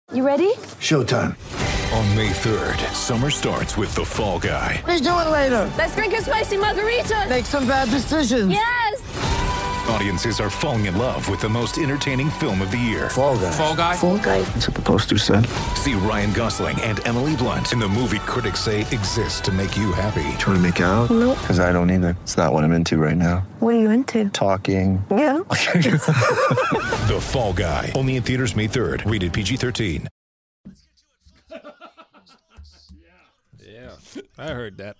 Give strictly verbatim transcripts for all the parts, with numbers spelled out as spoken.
You ready? Showtime. On May third, summer starts with The Fall Guy. Let's do it later. Let's drink a spicy margarita. Make some bad decisions. Yes! Audiences are falling in love with the most entertaining film of the year. Fall Guy. Fall Guy? Fall Guy. That's what the poster said. See Ryan Gosling and Emily Blunt in the movie critics say exists to make you happy. Trying to make it out? Nope. Because I don't either. It's not what I'm into right now. What are you into? Talking. Yeah. The Fall Guy. Only in theaters May third. Rated P G thirteen. Yeah, I heard that.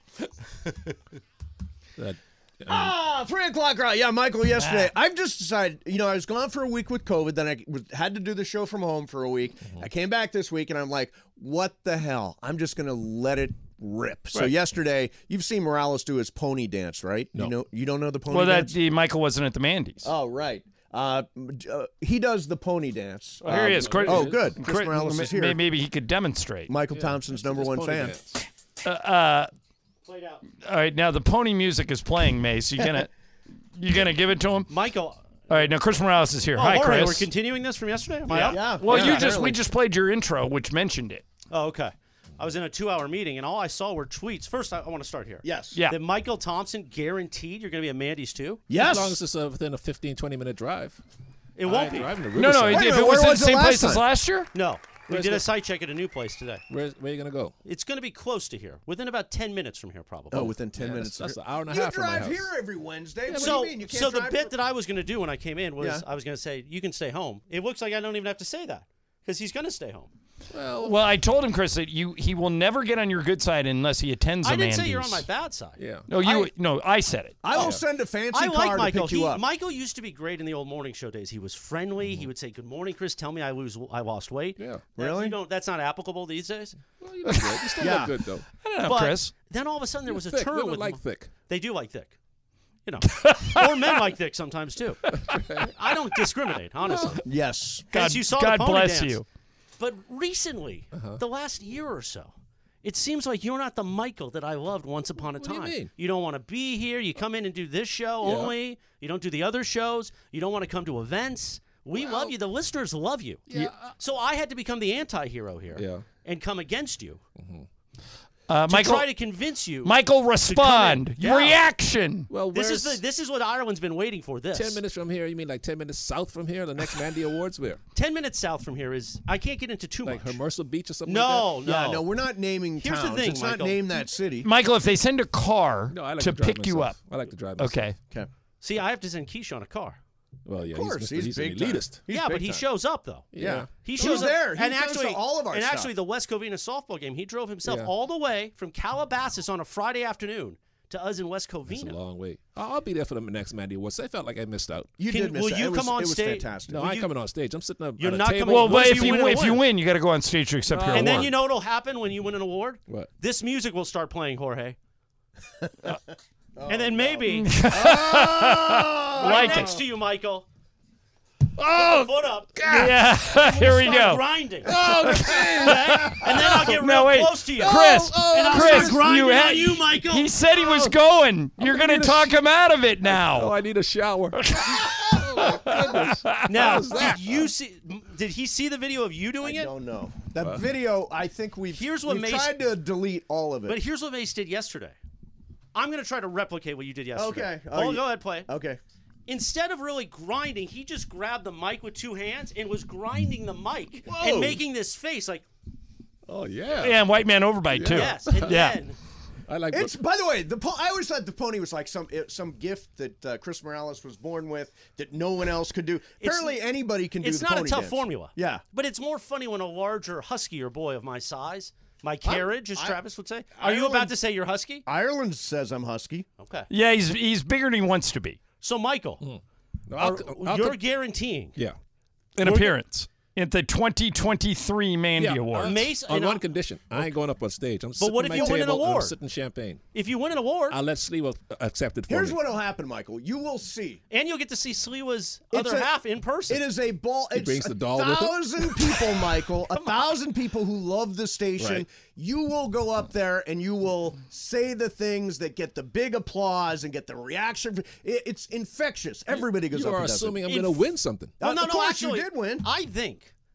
that um, Ah, three o'clock right. Yeah, Michael, yesterday, I've just decided, you know, I was gone for a week with COVID, then I was, had to do the show from home for a week. Mm-hmm. I came back this week, and I'm like, what the hell? I'm just going to let it rip. Right. So yesterday, you've seen Morales do his pony dance, right? No. You know, you don't know the pony well, dance? Well, that Michael wasn't at the Mandy's. Oh, right. Uh, uh, he does the pony dance. Oh, here he is. Um, Chris, oh, good. Chris, Chris Morales is here. Maybe he could demonstrate. Michael yeah, Thompson's number one fan. Uh, uh, Played out. All right, now the pony music is playing, Mace. You gonna you gonna give it to him, Michael? All right, now Chris Morales is here. Oh, Hi, Jorge, Chris. we're continuing this from yesterday. Am I yeah. up? yeah. Well, yeah, you just apparently. we just played your intro, which mentioned it. Oh, okay. I was in a two-hour meeting, and all I saw were tweets. First, I, I want to start here. Yes. Yeah. That Michael Thompson guaranteed you're going to be at Mandy's too? Yes. As long as it's uh, within a fifteen, twenty minute drive. It won't be. Driving to No, no. Riverside. If Wait a it minute, was where in was the it same last place as time? last year, No. We Where's did the- a site check at a new place today. Where's, where are you going to go? It's going to be close to here, within about ten minutes from here, probably. Oh, within ten Yeah, minutes. That's, that's an hour and a you half from my drive house. here every Wednesday. What so, do you mean? You can't so the drive bit for- that I was going to do when I came in was Yeah. I was going to say, you can stay home. It looks like I don't even have to say that because he's going to stay home. Well, well, I told him, Chris, that you he will never get on your good side unless he attends. I the didn't say Mandy's. you're on my bad side. yeah. No, you. I- no, I said it. I will send a fancy I like car Michael. to pick you He- up. Michael used to be great in the old morning show days. He was friendly. He would say, "Good morning, Chris. Tell me I lose. I lost weight." Yeah. That- Really? You don't, that's not applicable these days. Well, you look good. You still Yeah. look good, though. I don't know, But Chris. then all of a sudden there You're was a thick. turn Women with like thick. They do like thick. You know, or men like thick sometimes too. I don't discriminate, honestly. Yes. God, As you saw God the pony bless dance. you. But recently, Uh-huh. the last year or so, it seems like you're not the Michael that I loved once upon a What do time. you mean? You don't want to be here. You come in and do this show Yeah. only. You don't do the other shows. You don't want to come to events. We love you. The listeners love you. Yeah. So I had to become the anti-hero here Yeah. and come against you Uh, to Michael, try to convince you. Michael, respond. Yeah. Reaction. Well, this where's is the, this is what Ireland's been waiting for. This ten minutes from here? You mean like ten minutes south from here? The next Mandy Awards where? ten minutes south from here is I can't get into too Like much. Hermosa Beach or something No, like no, Yeah, no, we're not naming Here's the towns. thing, it's Michael. not name that city. Michael, if they send a car that? No, I like to to drive pick you up. myself. I like to drive myself. Okay. Okay. See, I have to send Keisha on a car. Well, yeah, Of course, he's, he's, Mister big he's an time. elitist. He's yeah, big but he time. shows up though. Yeah. He He's shows up there. He and comes actually, to all of our and stuff. actually, the West Covina softball game, he drove himself Yeah. all the way from Calabasas on a Friday afternoon to us in West It's a Covina. long way. I'll I'll be there for the next Mandy Awards. I felt like I missed out. You Can- did miss will that. you it was, come on it was stage? fantastic. No, Will I ain't you- coming on stage. I'm sitting up You're at a not table. coming- Well, What but if if you you win a if you win? win, you got to go on stage to accept your and award. then you know what'll happen when you win an award? What? This music will start playing, Jorge. and then maybe Oh! right Like next it. to you, Michael. Oh, Foot up. yeah. Here we Start go. grinding. Oh, okay. And then I'll get real No, wait. close to you. Chris, and I'll Chris, start grinding you had on you, Michael. He said he was going. You're going to gonna talk him out of it Oh, now. I need a shower. oh, my goodness. Now, How's that? did you see? Did he see the video of you I doing it? don't know. That video, I think we've, Here's what we've Mace- tried to delete all of it. But here's what Mace did yesterday. I'm going to try to replicate what you did yesterday. Okay. Oh, Oh, go ahead, play it. okay. Instead of really grinding, he just grabbed the mic with two hands and was grinding the mic Whoa. and making this face like, Oh, yeah. Yeah, and white man overbite too. yes. And Yeah. then, I like It's by the way, the po- I always thought the pony was like some it- some gift that uh, Chris Morales was born with that no one else could do. Apparently, anybody can do it's the not a pony tough dance. formula. Yeah. But it's more funny when a larger, huskier boy of my size, my carriage, as I- Travis would say. Are you Ireland- about to say you're husky? Ireland says I'm husky. Okay. Yeah, he's he's bigger than he wants to be So, Michael, No, I'll- are- I'll you're come- guaranteeing. Yeah. in appearance at the twenty twenty-three Mandy Yeah, Awards. Mace, On and one I'll- condition. I ain't going up on stage. I'm sitting what at if my you win an table and I'm award? sipping champagne. if you win an award, I'll let Sliwa accept it for Here's me. what'll happen, Michael. You will see. and you'll get to see Sliwa's It's other a- half in person. It is a ball. It's brings the a doll with him? thousand people, Michael. A thousand people who love the station. Right. You will go up there and you will say the things that get the big applause and get the reaction. It, it's infectious. Everybody goes You up are and does assuming it. I'm going to win something. Well, Uh, no, of no, course actually, you did win. I think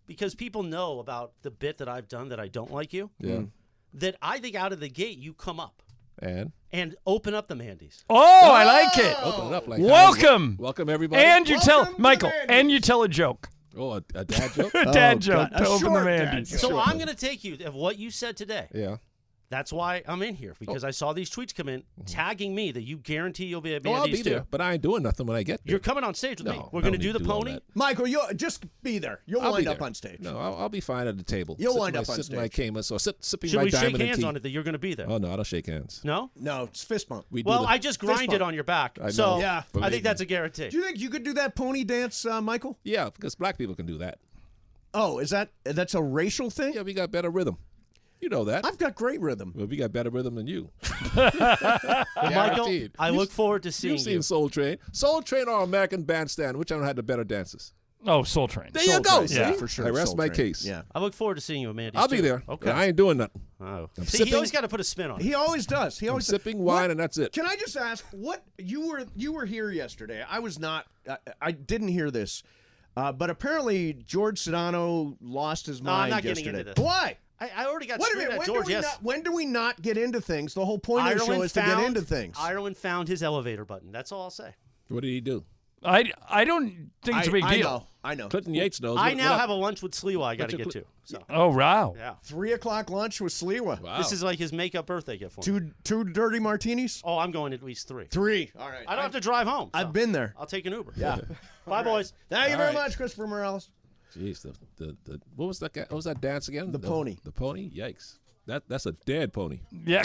because people know about the bit that I've done that I don't like you. Yeah. That I think out of the gate you come up And and open up the Mandy's. Oh, I like it. open it up like Welcome. Welcome everybody. And you Welcome tell to Michael, Mandy's. and you tell a joke. oh, a, a dad joke. A dad Oh, joke God. A to open the short dad Mandy's. joke. So Sure. I'm going to take you of what you said today. yeah. That's why I'm in here, because I saw these tweets come in tagging me that you guarantee you'll be at Oh, I'll Mandy's be there, too. but I ain't doing nothing when I get there. You're coming on stage with No, me. I We're going to don't do need the to do all pony. that. Michael, you'll just be there. You'll I'll wind be up there. on stage. No, I'll, I'll be fine at the table. You'll Sip wind my, up on sip my stage. Cayman, so sip, sipping Should my we shake diamond and hands tea. on it that you're going to be there? Oh no, I don't shake hands. No? No, it's fist bump. We do Well, the- I just grinded bump. on your back. I know. So Yeah. I Believe think that's me. a guarantee. Do you think you could do that pony dance, uh, Michael? Yeah, because black people can do that. Oh, is that that's a racial thing? Yeah, we got better rhythm. You know that. I've got great rhythm. Well, we got better rhythm than you. Michael, Guaranteed. I look forward to seeing You've seen you. Soul Train. Soul Train or American Bandstand. Which one had the better dances? Oh, Soul Train. There you Soul go. Train, See? yeah, for sure. I rest Soul my Train. case. Yeah. I look forward to seeing you at Mandy's I'll be too. there. Okay. I ain't doing nothing. Oh. I'm See, sipping- he always got to put a spin on it. He always does. He I'm always sipping What- wine and that's it. Can I just ask what you were you were here yesterday? I was not. I, I didn't hear this, uh, but apparently George Sedano lost his No, I'm mind not getting yesterday. into this. Why? I, I already got Wait a screamed minute. at When George. do we Yes. not? When do we not get into things? The whole point of the show Ireland is to found, get into things. Ireland found his elevator button. That's all I'll say. What did he do? I, I don't think it's a big I, deal. I know. I know. Clinton Yates knows. I What- now what have a lunch with Sliwa I got to What's get your to. So, Oh, wow. yeah. Three o'clock lunch with Sliwa. Wow. This is like his makeup birthday gift for me. Two two dirty martinis. Oh, I'm going at least three. Three. All right. I don't have to drive home. so I've been there. I'll take an Uber. Yeah. Bye, boys. Thank you All very right. much, Christopher Morales. Jeez, the, the, the what was that? guy- What was that dance again? The pony. The pony. Yikes. That that's a dead pony. Yeah.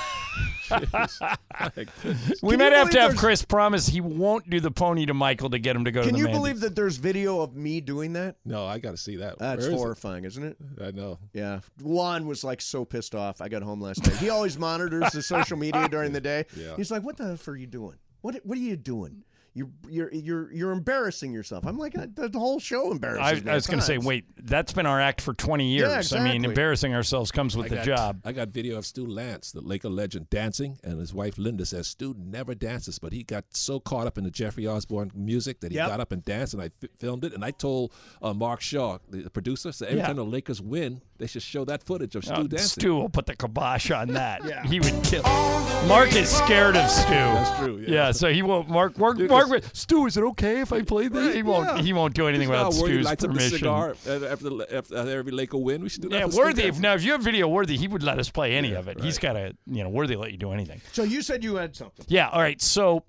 Jeez. My goodness. we Can might you have to believe have there's- Chris promise he won't do the pony to Michael to get him to go to Can the you Mandy's. believe that there's video of me doing that? No, I got to see that. That's Where is it? horrifying, isn't it? I know. Yeah. Juan was like so pissed off. I got home last night. He always monitors the social media during the day. Yeah. He's like, "What the f are you doing? What What are you doing? You're you're you're you're embarrassing yourself." I'm like, the, the whole show embarrasses I, me. I was at going to say, times. wait, that's been our act for twenty years. Yeah, I mean, exactly. embarrassing ourselves comes with I the got, job. I got video of Stu Lance, the Laker legend, dancing, and his wife Linda says Stu never dances, but he got so caught up in the Jeffrey Osborne music that he Yep. got up and danced, and I f- filmed it, and I told uh, Mark Shaw, the producer, so every Yeah. time the Lakers win, they should show that footage of Stu Uh, dancing. Stu will put the kibosh on that. Yeah. He would kill. Mark is scared of Stu. That's true. Yeah. Yeah, so he won't. Mark, Mark, Dude, Mark. it's- Stu, is it okay if I play that? He won't. yeah. He won't do anything He's without not worried. He Stu's lights up the permission. cigar after, after, the, after every Laker win. We should do that. Yeah, for Stu Worthy. If, dancing. now, if you have video Worthy, he would let us play any Yeah, of it. He's right. got to, you know, Worthy let you do anything. So you said you had something. Yeah. All right. So,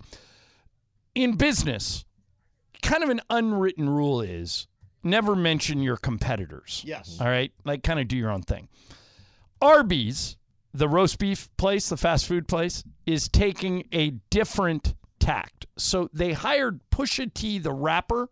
in business, kind of an unwritten rule is never mention your competitors. Yes. All right. Like, kind of do your own thing. Arby's, the roast beef place, the fast food place, is taking a different tact. So they hired Pusha T, the rapper,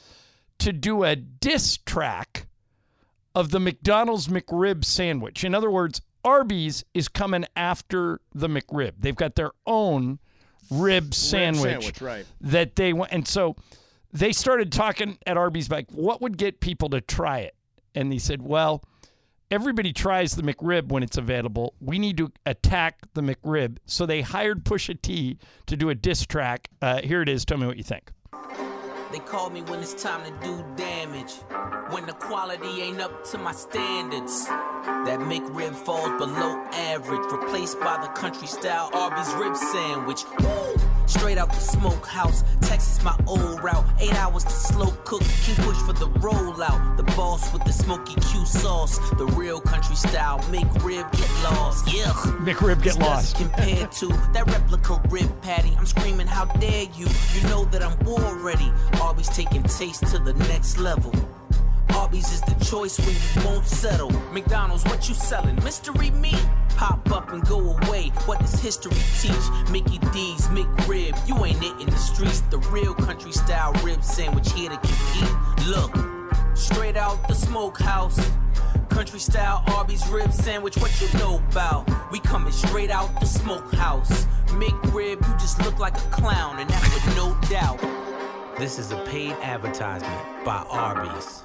to do a diss track of the McDonald's McRib sandwich. In other words, Arby's is coming after the McRib. They've got their own rib sandwich, sandwich, right. that they want. And so they started talking at Arby's like, what would get people to try it? And they said, well, everybody tries the McRib when it's available. We need to attack the McRib. So they hired Pusha T to do a diss track. Uh, here it is. Tell me what you think. They call me when it's time to do damage. When the quality ain't up to my standards. That McRib falls below average. Replaced by the country style Arby's rib sandwich. Woo! Straight out the smokehouse. Texas my old route. Eight hours to slow cook. King push for the rollout. The boss with the smoky Q sauce. The real country style McRib get lost. Yeah. McRib get lost. Compared to that replica rib patty. I'm screaming, how dare you? You know that I'm war ready. Arby's taking taste to the next level. Arby's is the choice when you won't settle. McDonald's, what you selling? Mystery meat. Pop up and go away. What does history teach? Mickey D's, McRib. You ain't it in the streets. The real country style rib sandwich here to compete. Look, straight out the smokehouse. Country style Arby's rib sandwich. What you know about? We coming straight out the smokehouse. McRib, you just look like a clown, and that's with no doubt. This is a paid advertisement by Arby's.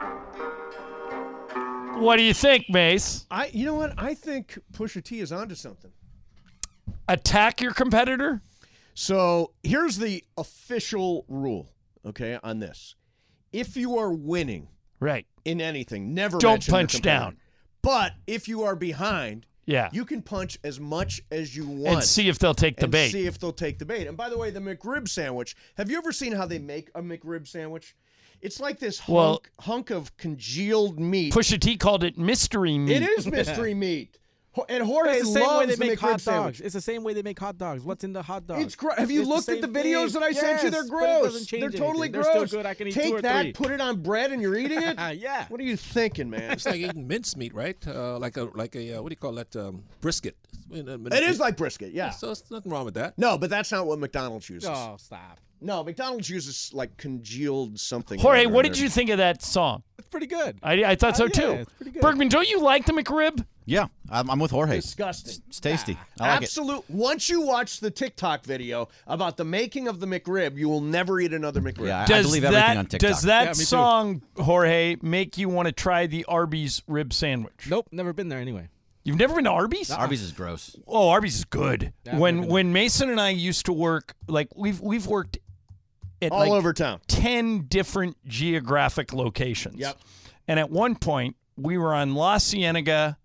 What do you think, Mace? I, you know what? I think Pusha T is onto something. Attack your competitor? So here's the official rule, okay, on this. If you are winning, Right. in anything. Never Don't mention the punch complaining. down. But if you are behind, Yeah. you can punch as much as you want. And see if they'll take the and bait. see if they'll take the bait. And by the way, the McRib sandwich, have you ever seen how they make a McRib sandwich? It's like this hunk, Well- hunk of congealed meat. Pusha T called it mystery meat. It is mystery meat. Ho- And Jorge It's the same way loves they the make McRib hot sandwich. dogs. It's the same way they make hot dogs. What's in the hot dog? It's gross. Have you It's looked at the same videos thing. that I sent you? Yes, They're but it gross. doesn't change They're totally anything. gross. They're still good. I can eat Take two or that, three. put it on bread, and you're eating it. Yeah. What are you thinking, man? It's like eating mincemeat, right? Uh, like a like a uh, what do you call that? Um, brisket. It is like brisket, yeah. So it's nothing wrong with that. No, but that's not what McDonald's uses. Oh, stop. No, McDonald's uses like congealed something. Jorge, or what other. did you think of that song? It's pretty good. I, I thought so Uh, yeah, too. it's pretty good. Bergman, don't you like the McRib? Yeah, I'm, I'm with Jorge. Disgusting. It's tasty. I like it. Absolute. Once you watch the TikTok video about the making of the McRib, you will never eat another McRib. Yeah, I, I Does believe that, everything on TikTok. Does that Yeah, me too. song, Jorge, make you want to try the Arby's rib sandwich? Nope, never been there anyway. You've never been to Arby's? Arby's is gross. Oh, Arby's is good. Yeah, I've when never been when Mason and I used to work, like we've we've worked at All like over town. ten different geographic locations. Yep. And at one point, we were on La Cienega.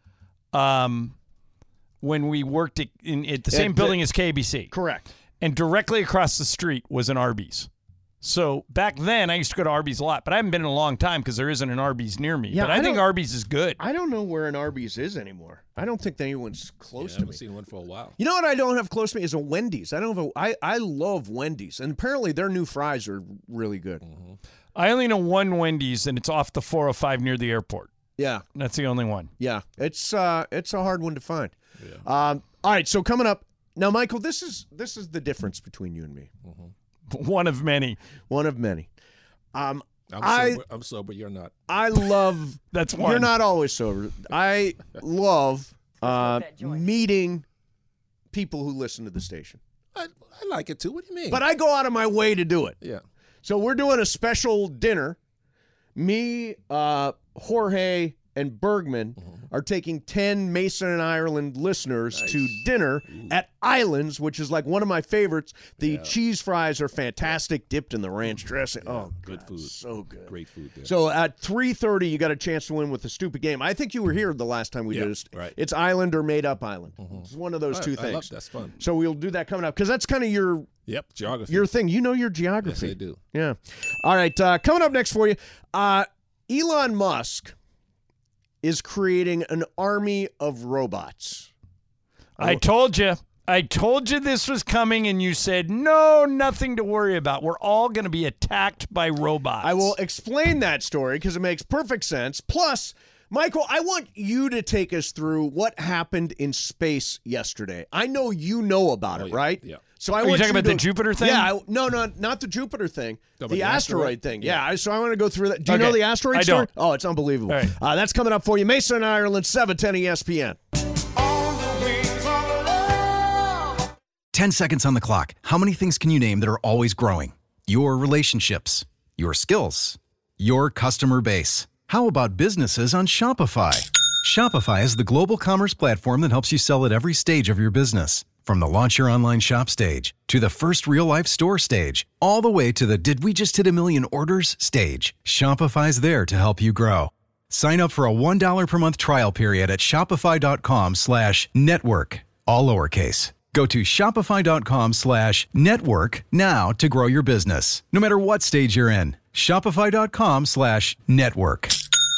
Um, when we worked at, in at the same At the- building as K B C. Correct. And directly across the street was an Arby's. So back then, I used to go to Arby's a lot, but I haven't been in a long time because there isn't an Arby's near me. Yeah, but I, I think don't- Arby's is good. I don't know where an Arby's is anymore. I don't think anyone's close I to haven't me. seen one for a while. You know what I don't have close to me is a Wendy's. I don't have a. I I love Wendy's, and apparently their new fries are really good. Mm-hmm. I only know one Wendy's, and it's off the four oh five near the airport. Yeah, That's the only one. yeah. It's uh, it's a hard one to find. Um, all right, so coming up now, Michael. This is this is the difference between you and me. One of many. One of many. Um, I'm I sober. I'm sober. You're not. I love. That's one. You're not always sober. I love uh, meeting people who listen to the station. I, I like it too. What do you mean? But I go out of my way to do it. yeah. So we're doing a special dinner. Me, uh, Jorge, and Bergman are taking ten Mason and Ireland listeners to dinner at Islands, which is like one of my favorites. The cheese fries are fantastic, dipped in the ranch dressing. Oh, Good God, food. so good. Great food there. So at three thirty, you got a chance to win with the stupid game. I think you were here the last time we Yeah, did it. right. It's Island or Made Up Island. It's one of those All two right, I things. love- that's fun. So we'll do that coming up because that's kind of your Yep. Geography. your thing. You know your geography. Yes, I do. Yeah. All right. Uh, coming up next for you, uh, Elon Musk is creating an army of robots. I told you. I told you this was coming, and you said, no, nothing to worry about. We're all going to be attacked by robots. I will explain that story because it makes perfect sense. Plus, Michael, I want you to take us through what happened in space yesterday. I know you know about Oh, it, yeah. right? Yeah. So I Are you want talking about to, the Jupiter thing? Yeah, I, no, no, not the Jupiter thing. No, but the the asteroid, asteroid? thing. Yeah. Yeah. I- so I want to go through that. Do you Okay. know the asteroid I story? don't. Oh, it's unbelievable. All right. Uh, that's coming up for you. Mason and Ireland, seven ten E S P N. ten seconds on the clock. How many things can you name that are always growing? Your relationships, your skills, your customer base. How about businesses on Shopify? Shopify is the global commerce platform that helps you sell at every stage of your business. From the launch your online shop stage to the first real life store stage, all the way to the did we just hit a million orders stage. Shopify's there to help you grow. Sign up for a one dollar per month trial period at shopify.com slash network, all lowercase. Go to shopify.com slash network now to grow your business, no matter what stage you're in. Shopify.com slash network.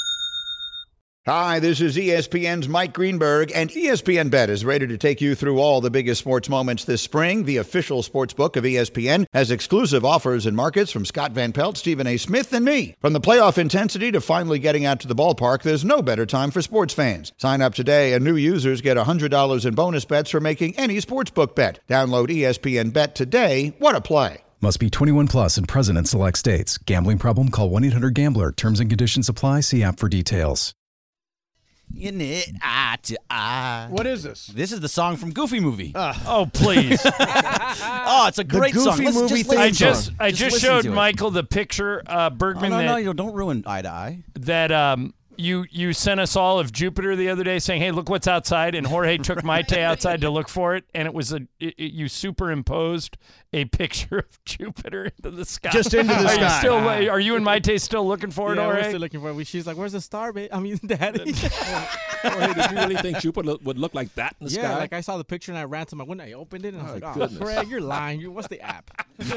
Hi, this is E S P N's Mike Greenberg, and E S P N Bet is ready to take you through all the biggest sports moments this spring. The official sports book of E S P N has exclusive offers and markets from Scott Van Pelt, Stephen A. Smith, and me. From the playoff intensity to finally getting out to the ballpark, there's no better time for sports fans. Sign up today, and new users get one hundred dollars in bonus bets for making any sportsbook bet. Download E S P N Bet today. What a play. Must be twenty-one plus and present in select states. Gambling problem? Call one eight hundred gambler. Terms and conditions apply. See app for details. In it, eye to eye. What is this? This is the song from Goofy Movie. Oh, please. oh, it's a great Goofy song. Listen, Movie just theme I listen to just it. I just listen showed to it. Michael the picture, uh, Oh, Bergman, no, that, no, you don't, don't ruin Eye to Eye. that um, you you sent us all of Jupiter the other day saying, hey, look what's outside. And Jorge took Maite outside to look for it. And it was a it, it- you superimposed a picture of Jupiter into the sky. Just into the are sky. You still, are you and Maite still looking for it, Yeah, we're Jorge? still looking for it. She's like, "Where's the star, babe? I mean, Daddy." Jorge, did you really think Jupiter look, would look like that in the yeah, sky? like I saw the picture and I ran to my window. I opened it and I was Oh, like, "Oh, goodness. Greg, you're lying. You, what's the app?"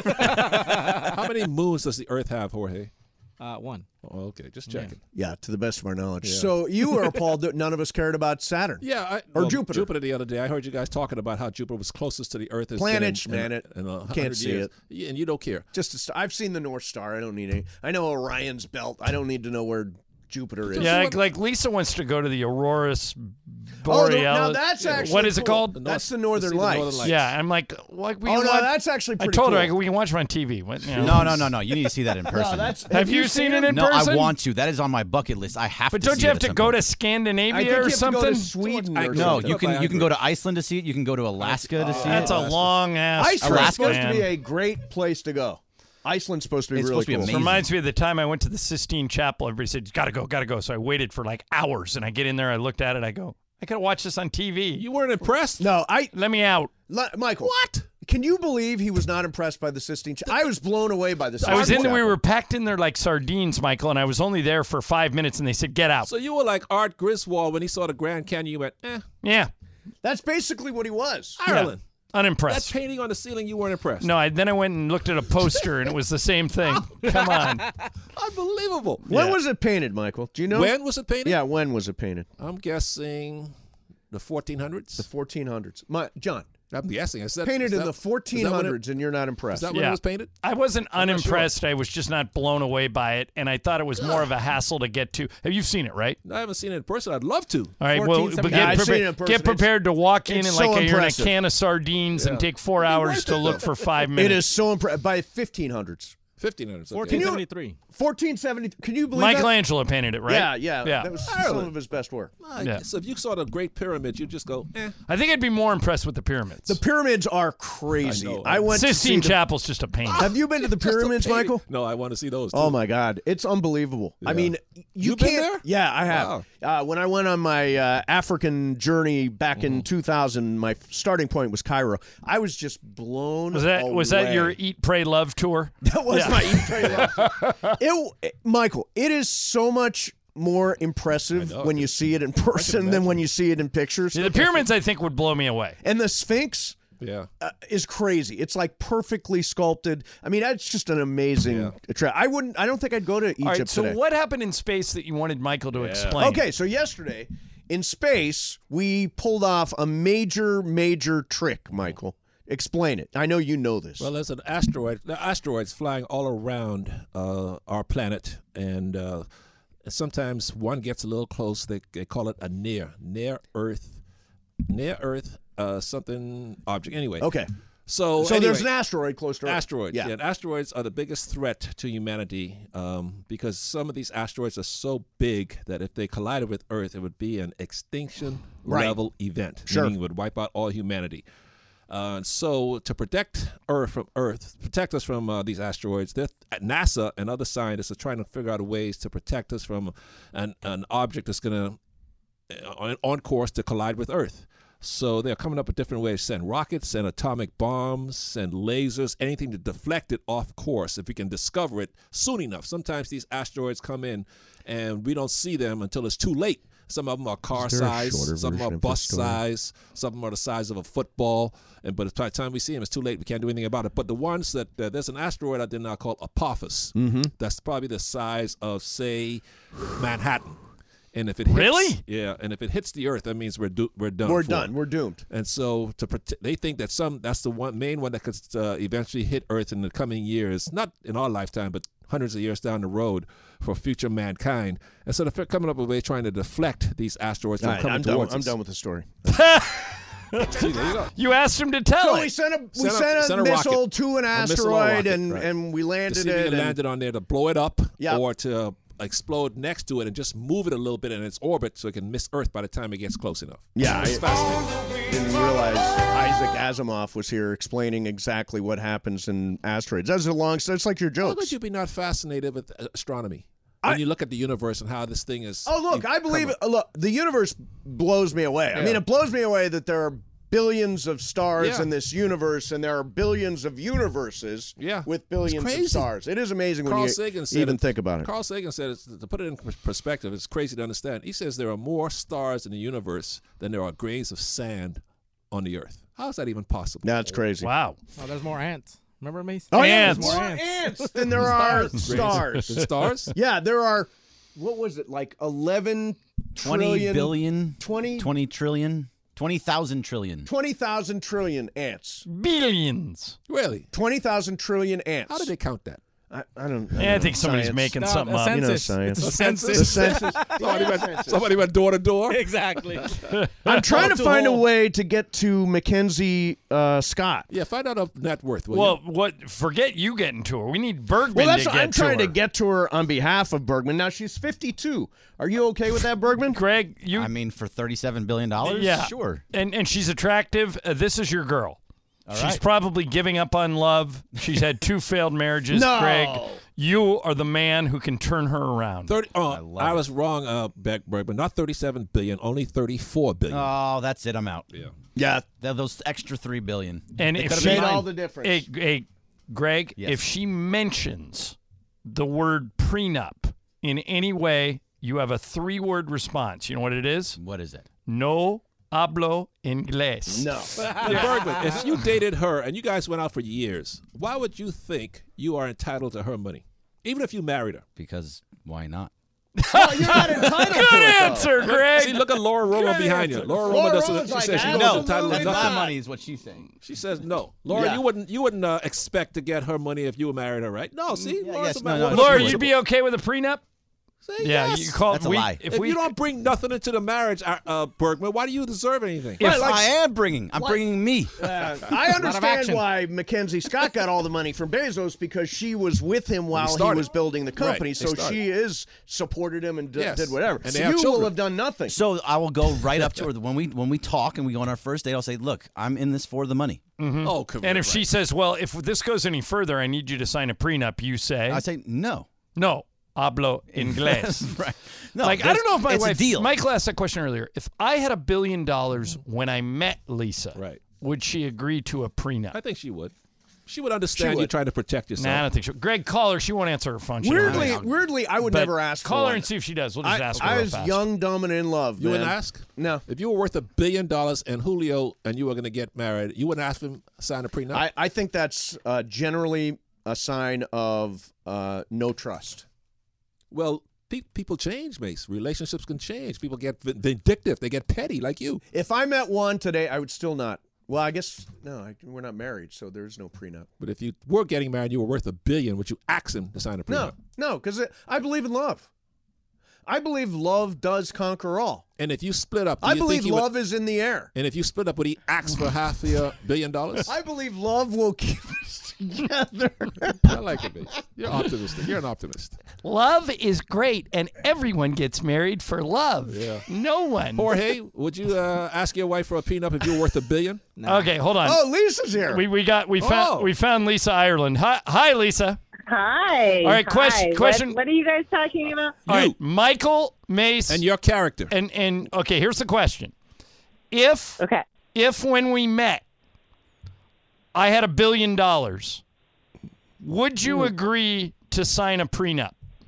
How many moons does the Earth have, Jorge? Uh, one. Oh, okay, just checking. Yeah, to the best of our knowledge. Yeah. So you were appalled that none of us cared about Saturn. Yeah, I, or well, Jupiter. Jupiter the other day. I heard you guys talking about how Jupiter was closest to the Earth. It's Planet, been in, man, in, it in a hundred can't see years. it. Yeah, and you don't care. Just a st- I've seen the North Star. I don't need any. I know Orion's belt. I don't need to know where Jupiter is. Yeah, like, like Lisa wants to go to the Auroras Oh, the- Borealis. now that's actually what is it cool. called? That's the Northern Lights. Yeah, I'm like, like we Oh, can no, watch- that's actually I pretty told her cool. I, we can watch it on T V. What, you know. No, no, no, no. You need to see that in person. that's- Have you seen it in no, person? I want to. That is on my bucket list. I have But to don't see you it have at to some go point. to Scandinavia I think you or have to something? go to Sweden or No, something. you can you can go to Iceland to see it. You can go to Alaska to see That's it. a long ass. Iceland's supposed man. to be a great place to go. Iceland's supposed to be It's really supposed to be cool. amazing. Reminds me of the time I went to the Sistine Chapel. Everybody said, gotta go, gotta go. So I waited for like hours, and I get in there, I looked at it, I go, I could watch this on T V. You weren't impressed? No, I Let me out. Le- Michael. What? Can you believe he was not impressed by the Sistine Chapel? I was blown away by the I Sistine was in there, Chapel. we were packed in there like sardines, Michael, and I was only there for five minutes, and they said, get out. So you were like Art Griswold when he saw the Grand Canyon. You went, eh. Yeah. That's basically what he was. Ireland. Yeah. Unimpressed. That painting on the ceiling, you weren't impressed. No, I, then I went and looked at a poster, and it was the same thing. Come on. Unbelievable. When Yeah. was it painted, Michael? Do you know? When was it painted? Yeah, when was it painted? I'm guessing the fourteen hundreds. The fourteen hundreds. My, John, I'm guessing. Is that, painted is in that- the is that fourteen when it- hundreds, and you're not impressed. Is that when Yeah. it was painted? I wasn't I'm not sure. unimpressed. I was just not blown away by it, and I thought it was more of a hassle to get to. Have you seen it, right? I haven't seen it in person. I'd love to. All right, well, but Yeah, I've get, seen it prepared, in person. get prepared to walk in it's and so like you're in a impressive. can of sardines and take four hours to look for five minutes. It is so impressive. By fifteen hundreds. fifteen hundreds. Okay. fourteen seventy-three. fourteen seventy. Can you believe that? Michelangelo painted it, right? Yeah, yeah. yeah. That was some Ireland. of his best work. Ah, Yeah. So if you saw the Great Pyramid, you'd just go, eh. I think I'd be more impressed with the pyramids. The pyramids are crazy. I know. I, went to see Sistine the- Chapel's just a pain. Have you been to the Just a pyramids, painting. Michael? No, I want to see those. Too. Oh my God, it's unbelievable. I Yeah. mean, you You've been can't. there? Yeah, I have. Uh, when I went on my uh, African journey back Mm-hmm. in two thousand, my starting point was Cairo. I was just blown. Was that was that away. your Eat, Pray, Love tour? That was Yeah. my Eat, Pray, Love. It, it- Michael, it is so much more impressive I know. when you see it in person than when you see it in pictures. Yeah, the pyramids, I think, would blow me away. And the Sphinx Yeah. uh, is crazy. It's like perfectly sculpted. I mean, that's just an amazing Yeah. attraction. I wouldn't. I don't think I'd go to Egypt All right, so today. what happened in space that you wanted Michael to explain? Okay, so yesterday in space we pulled off a major, major trick. Michael, explain it. I know you know this. Well, there's an asteroid. There are asteroids flying all around uh, our planet, and uh, sometimes one gets a little close. They, they call it a near, near Earth, near Earth, uh, something object. Anyway. Okay. So, So anyway, there's an asteroid close to Earth. Asteroids, Yeah. yeah. and asteroids are the biggest threat to humanity um, because some of these asteroids are so big that if they collided with Earth, it would be an extinction Right. level event, Sure. meaning it would wipe out all humanity. Uh, so to protect Earth from Earth, protect us from uh, these asteroids, they're- NASA and other scientists are trying to figure out ways to protect us from an, an object that's going to on, on course to collide with Earth. So they're coming up with different ways: send rockets, send atomic bombs, send lasers, anything to deflect it off course. If we can discover it soon enough. Sometimes these asteroids come in, and we don't see them until it's too late. Some of them are car Is there a size, shorter some of them version are of this bus story? size, some of them are the size of a football. And but by the time we see them, it's too late. We can't do anything about it. But the ones that uh, there's an asteroid out there now called Apophis. Mm-hmm. That's probably the size of, say, Manhattan. And if it hits, Really? yeah, and if it hits the Earth, that means we're do- we're done. We're for. done. We're doomed. And so to prote- they think that some that's the one main one that could uh, eventually hit Earth in the coming years, not in our lifetime, but hundreds of years down the road for future mankind. And so they're coming up with a way trying to deflect these asteroids from All right, coming I'm done. towards I'm us. done with the story. See, there you go. You asked him to tell So it. we sent a we Sent a- sent a, sent a missile rocket. to an A missile or asteroid, rocket, and right. and we To landed see if it. we can and- land it on there to blow it up, Yeah. or to explode next to it and just move it a little bit in its orbit so it can miss Earth by the time it gets close enough. Yeah, it's I- fascinating. Didn't realize Isaac Asimov was here explaining exactly what happens in asteroids. That's a long. That's like your How jokes. could you be not fascinated with astronomy? when you look at the universe and how this thing is. Oh, look, I believe it. Look, the universe blows me away. I Yeah. mean, it blows me away that there are billions of stars Yeah. in this universe, and there are billions of universes Yeah. with billions crazy. of stars. It is amazing Carl when you Sagan said even it- think about it. Carl Sagan said, it's, to put it in perspective, it's crazy to understand. He says there are more stars in the universe than there are grains of sand on the earth. How is that even possible? That's crazy. Wow. Oh, there's more ants. Remember, Mace? Oh, yeah, There's there's more more ants. ants than there are stars. The stars? Yeah, there are, what was it, like eleven twenty trillion, billion, twenty, twenty trillion, twenty thousand trillion. twenty thousand trillion ants. Billions. Really? twenty thousand trillion ants. How did they count that? I, I don't Yeah, I don't think know. somebody's Science. making No, something a up. You know census. science. It's a The census. The census. Somebody, Yeah, went, census. somebody went door to door. Exactly. I'm trying to Hole to find a hole. way to get to Mackenzie uh, Scott. Yeah, find out her net worth. Will Well, you? what? Forget you getting to her. We need Bergman Well, that's to what get I'm trying to to her. get to her on behalf of Bergman. Now she's fifty-two. Are you okay with that, Bergman? Greg, you. I mean, for thirty-seven billion dollars? Yeah. Sure. And and she's attractive. Uh, this is your girl. All She's right. probably giving up on love. She's had two failed marriages. No. Greg, you are the man who can turn her around. thirty. Oh, I I, love it. was wrong, uh, Beck Bergman. Not thirty-seven billion, only thirty-four billion. Oh, that's it. I'm out. yeah. Yeah. Th- Those extra three billion. And They if could've she been Made mine. all the difference. Hey, hey, Greg, Yes. if she mentions the word prenup in any way, you have a three-word response. You know what it is? What is it? No hablo inglés. No. Now, Bergman, if you dated her and you guys went out for years, why would you think you are entitled to her money, even if you married her? Because why not? Well, you're not entitled to Good it, though. answer, Greg. See, look at Laura Roma behind you. Laura Roma Laura doesn't. Roma's She like, says she "Absolutely doesn't entitled to that's not." my nothing. money is what she's saying. She says no. Laura, Yeah. you wouldn't you wouldn't uh, expect to get her money if you married her, right? No, see, Yeah, Laura's yes, a no, man- no, woman's Laura, That's you'd be okay with a prenup? Say Yeah, yes. you call That's a we, lie. If, If we you don't bring nothing into the marriage, uh, uh, Bergman, why do you deserve anything? If Right, like- I am bringing, I'm bringing me. Uh, I understand action. why Mackenzie Scott got all the money from Bezos because she was with him while he started. was building the company. Right, they so started. she is supported him and d- Yes. did whatever. And so they have you will children. have done nothing. So I will go right up to her when we when we talk and we go on our first date. I'll say, "Look, I'm in this for the money." Oh, come and on, if she right. says, well, if this goes any further, I need you to sign a prenup, you say, I say, "No." no, hablo inglés. Right. No, like, I don't know if my it's wife, a deal. Michael asked that question earlier. If I had a billion dollars when I met Lisa, Right. would she agree to a prenup? I think she would. She would understand She you would. trying to protect yourself. Nah, I don't think so. Greg, call her. She won't answer her phone. She weirdly, don't know. weirdly, I would But never ask Call for her one. and see if she does. We'll just I, ask her I real was fast. young, dumb, and in love. You man. wouldn't ask? No. If you were worth a billion dollars and Julio and you were going to get married, you wouldn't ask him to sign a prenup? I, I think that's uh, generally a sign of uh, no trust. Well, pe- people change, Mace. Relationships can change. People get v- vindictive. They get petty like you. If I met one today, I would still not. Well, I guess, no, I, we're not married, so there's no prenup. But if you were getting married, you were worth a billion, would you ask him to sign a No, prenup? no, because I believe in love. I believe love does conquer all. And if you split up, do I you believe think he would- love is in the air. and if you split up, would he ask for half of your billion dollars? I believe love will keep us together. I like it, Mace. You're optimistic. You're an optimist. Love is great, and everyone gets married for love. Yeah. No one. Jorge, would you uh, ask your wife for a prenup if you were worth a billion? Okay, hold on. Oh, Lisa's here. We we got we found Oh. we found Lisa Ireland. Hi, hi, Lisa. Hi. All right, question- Hi. question- What, what are you guys talking about? All right, Michael Mace And your character. and and okay, here's the question: If Okay. if when we met, I had a billion dollars, would you Hmm. agree to sign a prenup?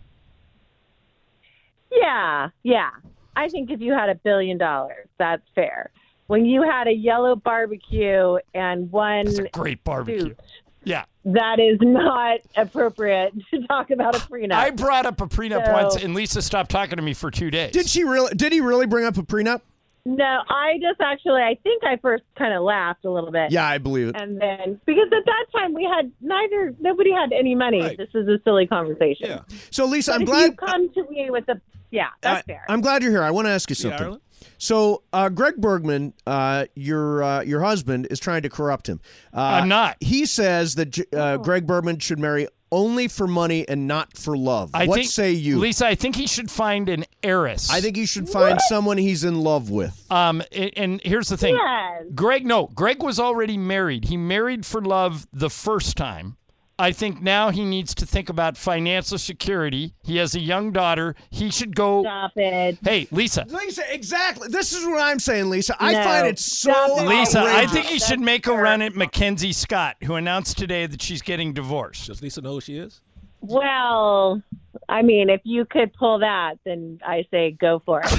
Yeah, yeah. I think if you had a billion dollars, that's fair. When you had a yellow barbecue and one It's a great barbecue. suit, Yeah. that is not appropriate to talk about a prenup. I brought up a prenup So- once, and Lisa stopped talking to me for two days. Did she really? Did he really bring up a prenup? No, I just actually, I think I first kind of laughed a little bit. Yeah, I believe it. And then, because at that time we had neither, nobody had any money. Right. This is a silly conversation. Yeah. So, Lisa, But I'm if glad. you come to me with a, yeah, that's I, fair. I'm glad you're here. I want to ask you something. Ireland? So, uh, Greg Bergman, uh, your uh, your husband, is trying to corrupt him. Uh, I'm not. He says that J- uh, Greg Bergman should marry only for money and not for love. I what think, say you? Lisa? I think he should find an heiress. I think he should find someone he's in love with. Um, and, and here's the thing. Yes. Greg, no, Greg was already married. He married for love the first time. I think now he needs to think about financial security. He has a young daughter. He should go. Stop it. Hey, Lisa. Lisa, exactly. This is what I'm saying, Lisa. I No. find it so Stop it. Lisa, I outrageous. think he should make a run at Mackenzie Scott, who announced today that she's getting divorced. Does Lisa know who she is? Well, I mean, if you could pull that, then I say go for it.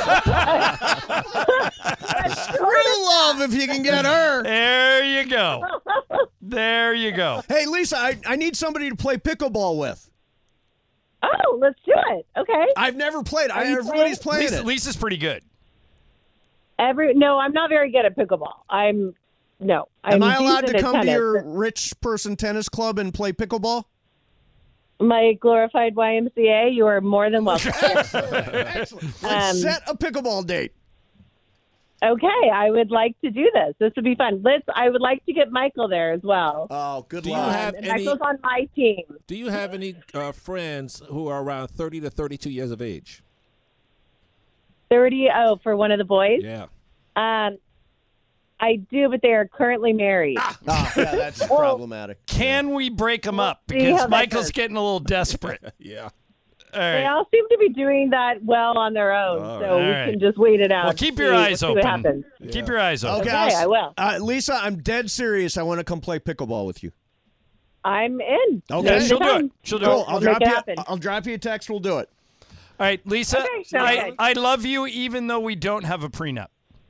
Real love if you can get her. There you go. There you go. Hey, Lisa, I, I need somebody to play pickleball with. Oh, let's do it. Okay. I've never played. I, Are you everybody's playing Lisa, it. Lisa's pretty good. Every no, I'm not very good at pickleball. I'm no. I'm Am I allowed decent to at come to tennis. your rich person tennis club and play pickleball? My glorified Y M C A? You are more than welcome. Excellent. Let's Um, set a pickleball date. Okay, I would like to do this. This would be fun. Let's. I would like to get Michael there as well. Oh, good Do you luck. have And any? Michael's on my team. Do you have any uh, friends who are around thirty to thirty-two years of age? Thirty. Oh, for one of the boys. Yeah. Um, I do, but they are currently married. Ah, yeah, that's problematic. Can we break them up? see how Because that Michael's goes. getting a little desperate. Yeah. All They right. all seem to be doing that well on their own, All so right. we All right. can just wait it out. Well, and keep see- your eyes see open. What happens. Keep your eyes open. Okay, Okay, I'll- I will. Uh, Lisa, I'm dead serious. I want to come play pickleball with you. I'm in. Okay. Name the She'll do time. it. She'll do Cool. it. I'll We'll drop make it you. happen. I'll drop you a text. We'll do it. All right, Lisa, Okay, sounds I, good. I love you even though we don't have a prenup.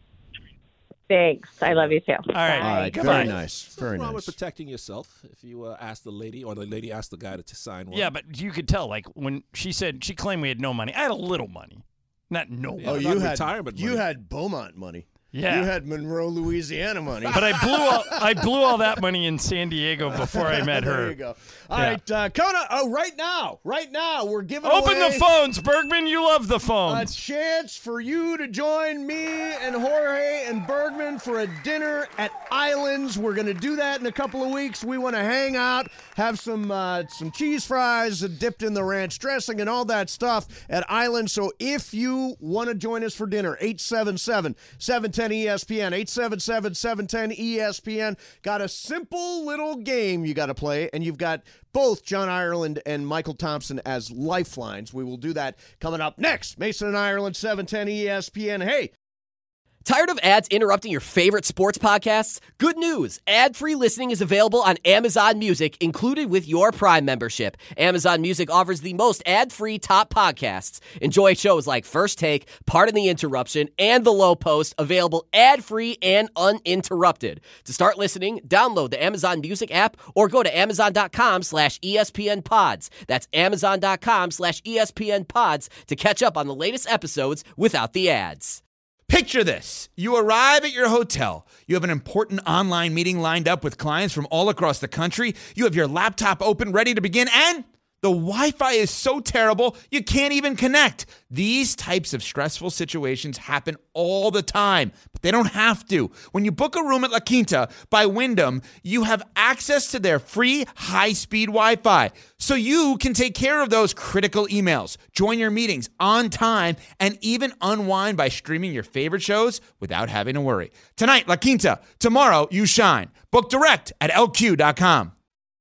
Thanks. I love you too. All right. All right. Goodbye. Very nice. Very What's wrong with nice. protecting yourself if you uh, ask the lady or the lady asked the guy to, to sign one? Yeah, but you could tell, like, when she said, she claimed we had no money. I had a little money. Not no Yeah, Oh, money. not you had retirement you money. had Beaumont money. Yeah. You had Monroe, Louisiana money. But I blew all, I blew all that money in San Diego before I met her. There you go. All Yeah. right, uh, Kona. Oh, right now, right now, we're giving Open away the phones, Bergman. You love the a phones. chance for you to join me and Jorge and Bergman for a dinner at Islands. We're going to do that in a couple of weeks. We want to hang out, have some uh, some cheese fries dipped in the ranch dressing and all that stuff at Islands. So if you want to join us for dinner, eight seven seven, seven one zero, E S P N, eight seven seven, seven one zero, E S P N. Got a simple little game you got to play, and you've got both John Ireland and Michael Thompson as lifelines. We will do that coming up next. Mason and Ireland, seven ten E S P N. Hey, Tired of ads interrupting your favorite sports podcasts? Good news. Ad-free listening is available on Amazon Music, included with your Prime membership. Amazon Music offers the most ad-free top podcasts. Enjoy shows like First Take, Pardon the Interruption, and The Low Post, available ad-free and uninterrupted. To start listening, download the Amazon Music app or go to amazon.com slash ESPN pods. That's amazon.com slash ESPN pods to catch up on the latest episodes without the ads. Picture this. You arrive at your hotel. You have an important online meeting lined up with clients from all across the country. You have your laptop open, ready to begin, and the Wi-Fi is so terrible, you can't even connect. These types of stressful situations happen all the time, but they don't have to. When you book a room at La Quinta by Wyndham, you have access to their free high-speed Wi-Fi, so you can take care of those critical emails, join your meetings on time, and even unwind by streaming your favorite shows without having to worry. Tonight, La Quinta. Tomorrow, you shine. Book direct at L Q dot com.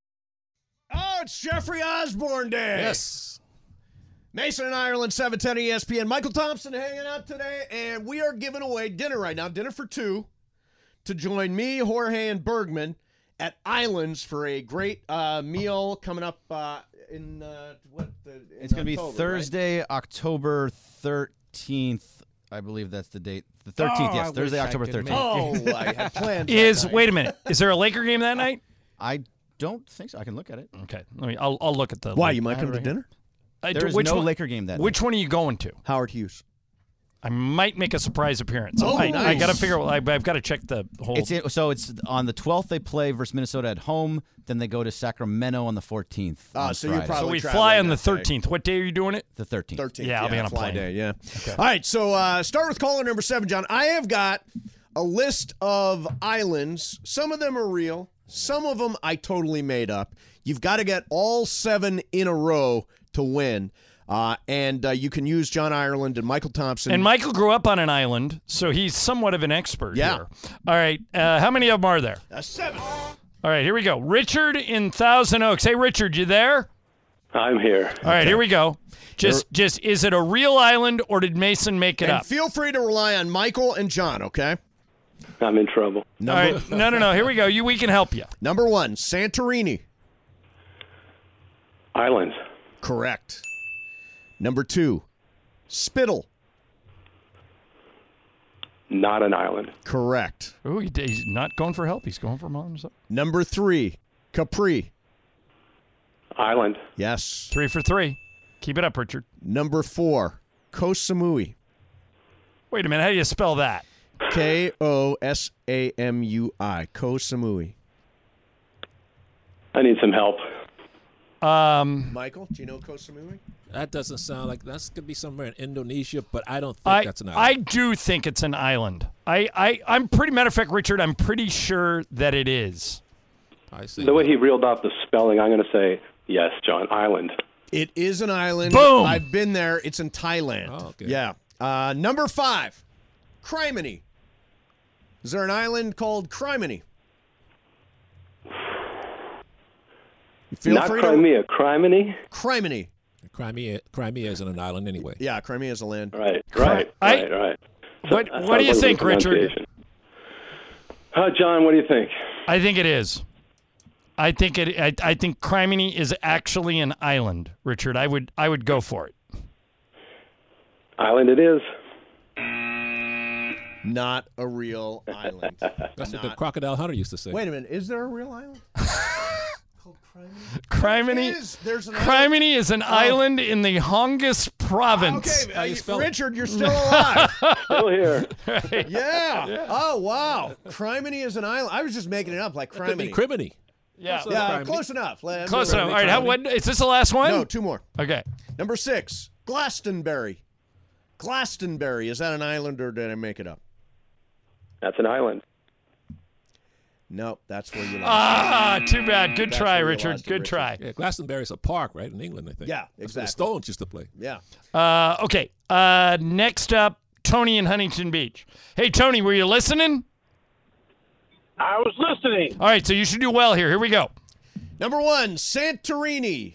oh, it's Jeffrey Osborne Day. Yes. Mason and Ireland, seven ten E S P N. Michael Thompson hanging out today, and we are giving away dinner right now, dinner for two, to join me, Jorge, and Bergman at Islands for a great uh, meal coming up uh, in uh, what? The, in It's going to be October, Thursday, right? October thirteenth. I believe that's the date. The thirteenth, Oh, yes. I Thursday, wish I October could thirteenth. Oh, I had plans. that Is night. wait a minute. Is there a Laker game that night? I don't think so. I can look at it. Okay. Let me. I'll. I'll look at the. Why, link. you might I come have to it right dinner? Uh, There is which no one, Laker game that Which one are you going to? Howard Hughes. I might make a surprise appearance. Oh, I, I night. got to figure. I, I've got to check the whole. It's in, so it's on the twelfth they play versus Minnesota at home. Then they go to Sacramento on the fourteenth. Ah, on so you're Friday. probably so we traveling fly on the that day. thirteenth. What day are you doing it? the thirteenth. thirteenth. Yeah, I'll be on a fly plane. day, yeah. All right, so uh, start with caller number seven, John. I have got a list of islands. Some of them are real. Some of them I totally made up. You've got to get all seven in a row to win. Uh, and uh, you can use John Ireland and Michael Thompson. And Michael grew up on an island, so he's somewhat of an expert Yeah. here. All right. Uh, how many of them are there? Uh, seven. All right, here we go. Richard in Thousand Oaks. Hey, Richard, you there? I'm here. All right, here we go. Just, just, is it a real island or did Mason make it and up? Feel free to rely on Michael and John, okay? I'm in trouble. Number, All right, no, no, no. Here we go. You, we can help you. Number one, Santorini. Islands. Correct. Number two, Spittle. Not an island. Correct. Ooh, he, he's not going for help. He's going for mom. Number three, Capri. Island. Yes. Three for three. Keep it up, Richard. Number four, Koh Samui. Wait a minute. How do you spell that? K O S A M U I. Koh Samui. I need some help. Um, Michael, do you know Koh Samui? That doesn't sound like that's could be somewhere in Indonesia, but I don't think I, that's an I island. do think it's an island. I, I, I'm pretty, matter of fact, Richard, I'm pretty sure that it is. I see. The way he reeled off the spelling, I'm going to say yes, John. Island. It is an island. Boom. I've been there. It's in Thailand. Oh, okay. Yeah. Uh, number five, Criminy. Is there an island called Criminy? Feel Not free Crimea. Criminy? Criminy. Crimea, Crimea isn't an island anyway. Yeah, Crimea is a land. Right, right, I- right, right. What, That what do you sounds like think, a Richard? pronunciation. Uh, John, what do you think? I think it is. I think it. I, I think Criminy is actually an island, Richard. I would. I would go for it. Island it is. Not a real island. That's what the Not- Crocodile Hunter used to say. Wait a minute. Is there a real island? Criminy. There is. There's an Criminy is an Oh. island in the Hongus province. Okay, uh, Richard, you're still alive. Still here. yeah. Oh, wow. Criminy is an island. I was just making it up like Could be Criminy. Criminy. Yeah. That's not Yeah, Criminy. close enough. Let- Close I'm enough. gonna All right. make How, Criminy. what, is this the last one? No, two more. Okay. Number six, Glastonbury. Glastonbury. Is that an island or did I make it up? That's an island. No, that's where you lost. Ah, too bad. Good That's try, where you Richard. lost it, Good Richard. try. Yeah, Glastonbury's a park, right, in England, I think. Yeah, That's where exactly. the Stones used to play. Yeah. Uh, okay. Uh, next up, Tony in Huntington Beach. Hey, Tony, were you listening? I was listening. All right, so you should do well here. Here we go. Number one, Santorini.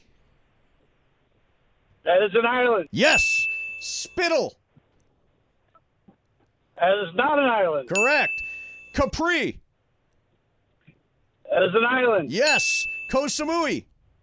That is an island. Yes. Spittle. That is not an island. Correct. Capri. That is an island. Yes. Koh Samui.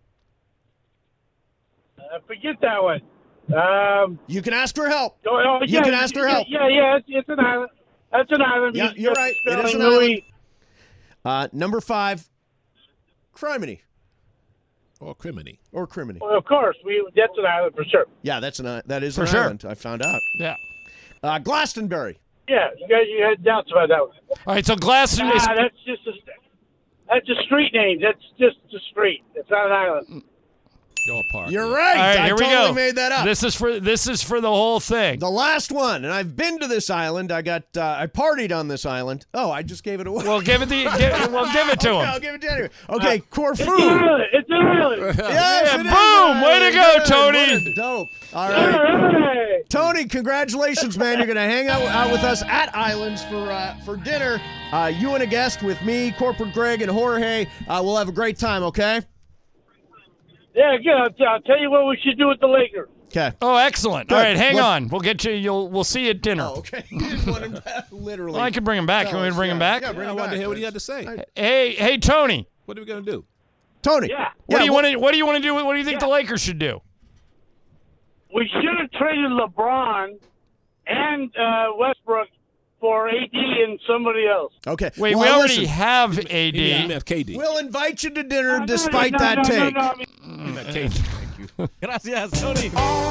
I forget that one. Um, You can ask for help. oh, oh, You yeah, can ask for yeah, help. Yeah, yeah, it's, it's an island. That's an island. Yeah, Just you're right. It is spelling an Louis. island. Uh, number five, Criminy. Or Criminy. Or Criminy. Well, of course, we that's an island for sure. Yeah, that's an i- that is For an sure. island. I found out. Yeah. Uh, Glastonbury. Yeah, you guys, you had doubts about that one. All right, so Glastonbury. Ah, that's just a, that's a street name. That's just a street. It's not an island. Your park. You're yeah. right. All right, I here totally we go. made that up. This is for this is for the whole thing. The last one, and I've been to this island. I got uh, I partied on this island. Oh, I just gave it away. Well, give it the give, well, give it to okay, him. I'll give it to you anyway. Okay, Corfu. It's an island. It's an island. Yes, Yeah, it is boom! an Way to island. go, Good. Tony. What a dope. All All right. right. Tony, congratulations, man. You're going to hang out, out with us at Islands for uh, for dinner. Uh, you and a guest with me, Corporate Greg, and Jorge. Uh, we'll have a great time, okay? Yeah, good. I'll, t- I'll tell you what we should do with the Lakers. Okay. Oh, excellent. All Good. right, hang What- on. We'll get you. You'll. We'll see you at dinner. Oh, okay. You didn't want him back, literally. Well, I can bring him back. Can we bring him back? Yeah, bring I him wanted back. to hear what he had to say. Hey, hey, Tony. What are we going to do? Tony. Yeah. What Yeah, do you what- want to? What do you want to do? What do you think Yeah. the Lakers should do? We should have traded LeBron and uh, Westbrook for A D and somebody else. Okay. Wait, Well, we already listen, have He A D. meant K D. We'll invite you to dinner No, despite no, that no, no, take. No, no, I mean, He meant K D. Gracias, Tony.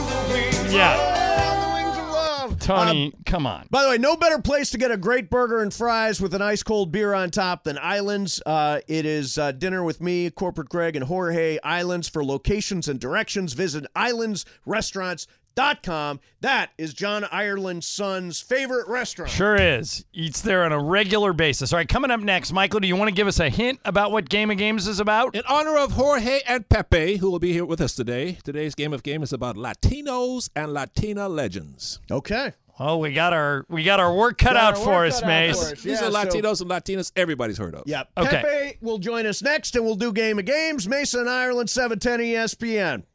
Yeah, Wings of love. Tony, Um, come on. By the way, no better place to get a great burger and fries with an ice cold beer on top than Islands. Uh, it is uh, dinner with me, Corporate Greg, and Jorge. Islands. For locations and directions, visit islands restaurants dot com. That is John Ireland's son's favorite restaurant. Sure is. Eats there on a regular basis. All right, coming up next, Michael, do you want to give us a hint about what Game of Games is about? In honor of Jorge and Pepe, who will be here with us today, today's Game of Game is about Latinos and Latina legends. Okay. Oh, we got our we got our work cut out for us, Mace. These are Latinos and Latinas everybody's heard of. Yeah. Okay. Pepe will join us next, and we'll do Game of Games. Mason, Ireland, seven ten E S P N.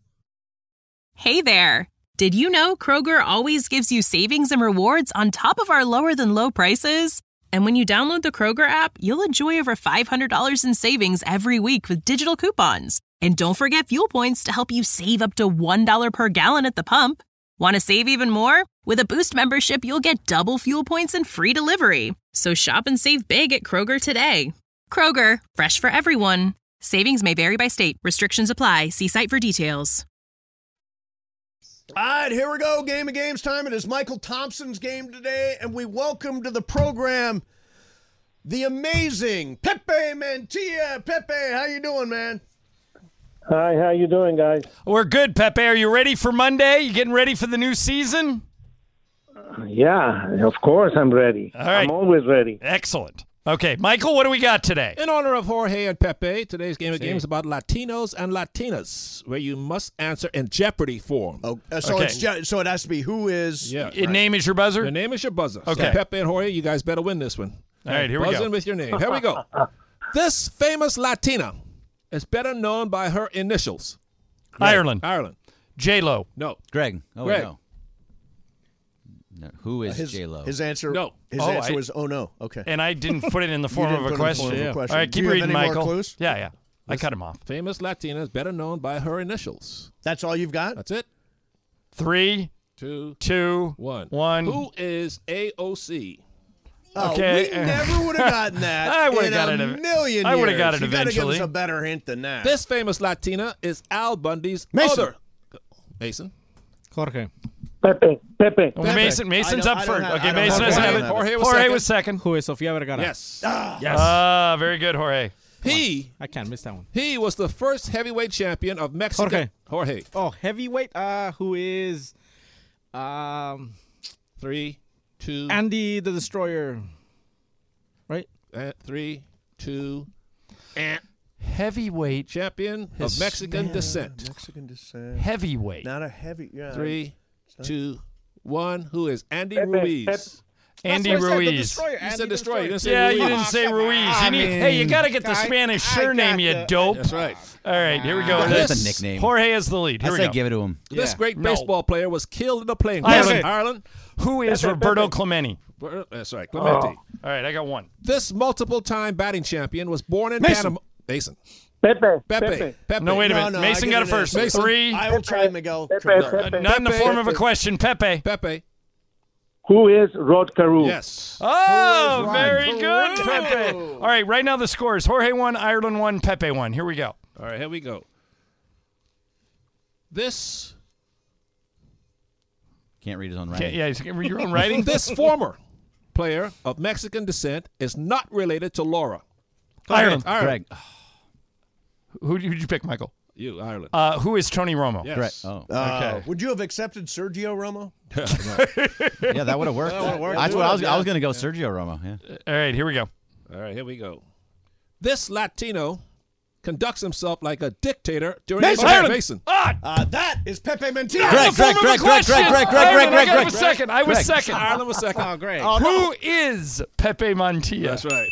Hey there. Did you know Kroger always gives you savings and rewards on top of our lower-than-low prices? And when you download the Kroger app, you'll enjoy over five hundred dollars in savings every week with digital coupons. And don't forget fuel points to help you save up to one dollar per gallon at the pump. Want to save even more? With a Boost membership, you'll get double fuel points and free delivery. So shop and save big at Kroger today. Kroger, fresh for everyone. Savings may vary by state. Restrictions apply. See site for details. All right, here we go. Game of Games time. It is Michael Thompson's game today, and we welcome to the program the amazing Pepe Mantilla. Pepe, how you doing, man? Hi, how you doing, guys? We're good, Pepe. Are you ready for Monday? You getting ready for the new season? Uh, yeah, of course I'm ready. All right. I'm always ready. Excellent. Okay, Michael, what do we got today? In honor of Jorge and Pepe, today's Game of See. Games is about Latinos and Latinas, where you must answer in Jeopardy form. Oh, uh, so Okay. it's ju- so it has to be who is. Yeah. Your name is your buzzer? Your name is your buzzer. Okay. So Pepe and Jorge, you guys better win this one. All right, here we Buzz go. in with your name. Here we go. This famous Latina is better known by her initials. Ireland. Ireland. J-Lo. No. Greg. Oh, Greg. no. No, Who is his, J-Lo? His answer. No. His Oh, answer I- was oh no. Okay. And I didn't put it in the You form didn't of a put it in the form question. of a question. All right, Do keep you have reading, any more Michael. clues? Yeah, yeah. I cut him off. Famous Latina is better known by her initials. That's all you've got? That's it. Three, Two, two, one. one. Who is A O C? Oh, Okay. we never would have gotten that. I would've in got a it ev- million I would've years. got it you gotta give eventually. us a better hint than that. This famous Latina is Al Bundy's Mason. other. Mason. Jorge. Pepe, Pepe. Oh, Mason, Mason's I up don't- I first. don't have- Okay, I don't Mason have doesn't it. have I it. don't have Jorge was Jorge second. was second. Who is Sofia Vergara? Yes. Yes. Ah, very good, Jorge. He I can't miss that one. he was the first heavyweight champion of Mexico. Jorge. Jorge. Oh, heavyweight. Uh, who is um Three, two, Andy the Destroyer? Right. uh, three, two, and Heavyweight. champion of His- Mexican descent. Mexican descent. Heavyweight. Not a heavy. Yeah. Three, two, one. Who is Andy Pepe, Ruiz? Pepe. Andy That's what I said, the Ruiz. Destroyer. You Andy said the destroyer. You didn't say Yeah, Ruiz. you didn't say Ruiz. You need, hey, you got to get the I- Spanish I sure name, got you the- dope. That's right. All right, here we go. Ah, that's This- a nickname. Jorge has the lead. I Here we say go. give it to him. This Yeah. great No. baseball player was killed in a plane Ireland. crash. Ireland. Who is Pepe, Roberto Pepe. Clemente? That's right. Clemente. All right, I got one. This multiple-time batting champion was born in Mason. Panama. Mason. Pepe. Pepe. Pepe. Pepe. No, wait a No, minute. no, Mason I got get it first. an answer. Three. I will try, Miguel. Pepe, No. Pepe. Not in the Pepe. form of a question. Pepe. Pepe. Who is Rod Carew? Yes. Oh, Who is very Rod good, Carew? Pepe. All right, right now the scores. Jorge won, Ireland won, Pepe won. Here we go. All right, here we go. This Can't read his own Can't, writing. yeah, you can read your own writing. this former player of Mexican descent is not related to Laura. Ireland. Ireland. Greg. Who did you pick, Michael? You, Ireland. Uh, who is Tony Romo? Yes. Greg. Oh. Uh, Okay. Would you have accepted Sergio Romo? Yeah, that would have worked. That would've worked. That's what I was. I was going to go Sergio Romo. Yeah. All right, here we go. All right, here we go. This Latino conducts himself like a dictator during his Mason. Ireland. Mason. Ah! Uh, that is Pepe Mantilla. Greg, the form Greg, of a Greg, Greg, question. Greg, Greg, Greg, Ireland, Greg, I Greg, was Greg. second. I was Greg. second. Ireland was second. Oh, great. Who is Pepe Mantilla? That's right.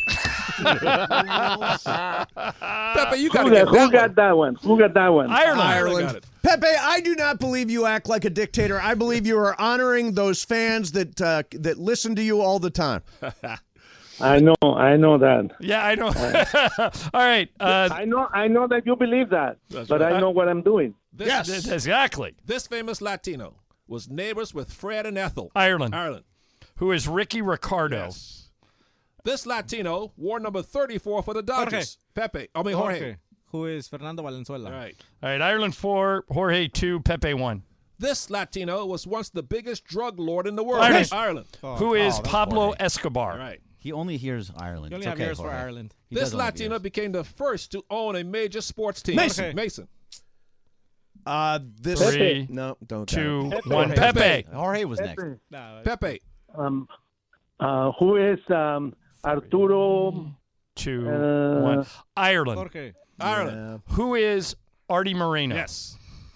Pepe, you got Who, to got, get who that got one. that one? Who got that one? Ireland. Ireland got it. Pepe, I do not believe you act like a dictator. I believe you are honoring those fans that uh, that listen to you all the time. I know, I know that. Yeah, I know. All right. Uh, I know, I know that you believe that, That's but right. I know what I'm doing. This, Yes. this, exactly. this famous Latino was neighbors with Fred and Ethel. Ireland. Ireland. Who is Ricky Ricardo? Yes. This Latino wore number thirty-four for the Dodgers. Pepe. I mean, Jorge. Jorge. Who is Fernando Valenzuela? All right. All right, Ireland four, Jorge two, Pepe one. This Latino was once the biggest drug lord in the world. Ireland. Ireland. Oh. Who is Oh, that's Pablo Jorge. Escobar? All right. He only hears Ireland. You only It's have okay, yours for Jorge. Ireland. He This does only have Latino yours. became the first to own a major sports team. Mason. Mason. Uh, this Three, no, don't two, count. one. Pepe. Pepe. Jorge was next. Pepe. No, Pepe. Um, uh, who is um, Arturo? Two, Uh, one. Ireland. Jorge. Ireland. Who is Artie Moreno? Yes.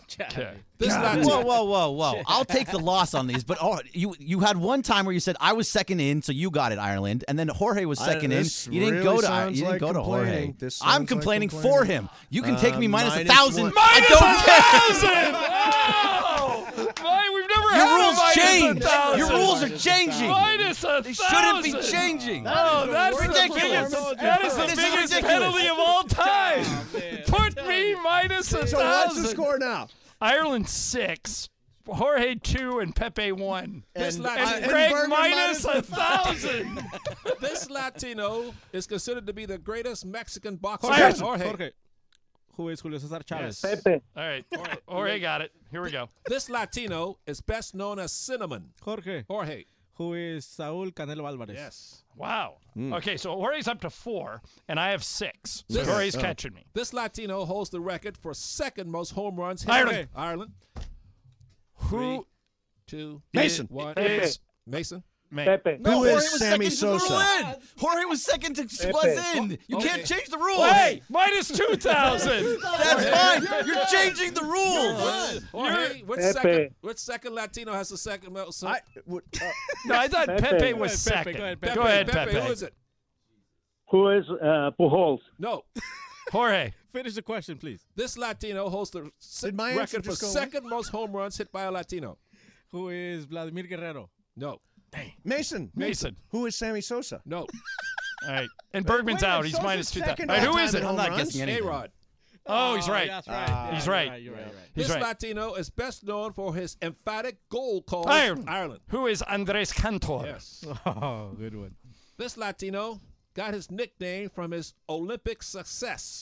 Okay. This whoa, Latino. whoa, whoa, whoa! I'll take the loss on these, but oh, you you had one time where you said I was second in, so you got it, Ireland, and then Jorge was I- second in. this You didn't really go to sounds you didn't like go to Jorge. complaining. This I'm sounds like complaining for complaining. him. You can take me Uh, minus a minus thousand. one. I Minus don't a care. thousand! Oh, why we've never Your had rules a minus change. a thousand. Your rules are changing. Minus a They thousand. shouldn't be changing. Oh, that's ridiculous. The biggest, that is the This is biggest ridiculous. penalty of all time. Put me minus a So thousand. what's the score now? Ireland six, Jorge two, and Pepe one. This And- Latino. and Greg Bergman minus minus a thousand. This Latino is considered to be the greatest Mexican boxer. Jorge. Jorge. Jorge. Who is Julio Cesar Chavez? Yes. Pepe. All right, Jorge got it. Here we go. This Latino is best known as Cinnamon. Jorge. Jorge. Who is Saúl Canelo Álvarez? Yes. Wow. Okay, so Jorge's up to four, and I have six. So This- Jorge's oh. catching me. This Latino holds the record for second most home runs. hit Ireland. by Ireland. Who Two. Mason. One. is Mason. May- Pepe. No, Who Jorge is was Sammy second to the Sosa? rule in. Jorge was second to buzz in. You Okay. can't change the rules. Hey, minus two thousand. That's fine. You're changing the rules. Jorge, which Pepe. second, which second Latino has the second most? I, would, uh, No, I thought Pepe, Pepe. was Pepe, second. go ahead, Go Pepe. ahead, Pepe. Pepe. Who is it? Who is uh, Pujols? No. Jorge. Finish the question, please. This Latino holds the se- Did my answer record for just go away? second most home runs hit by a Latino. Who is Vladimir Guerrero? No. Mason. Mason. Who is Sammy Sosa? No. All right. And Bergman's Wait a out. minute, He's Sosa's minus two thousand. second All right, who all-time is it? in I'm home not runs? guessing anything. A-Rod. Oh, he's right. That's Ah. right. He's You're right. You're right. You're right. He's This right. Latino is best known for his emphatic goal calls. Ireland. Ireland. Who is Andres Cantor? Yes. Oh, good one. This Latino got his nickname from his Olympic success.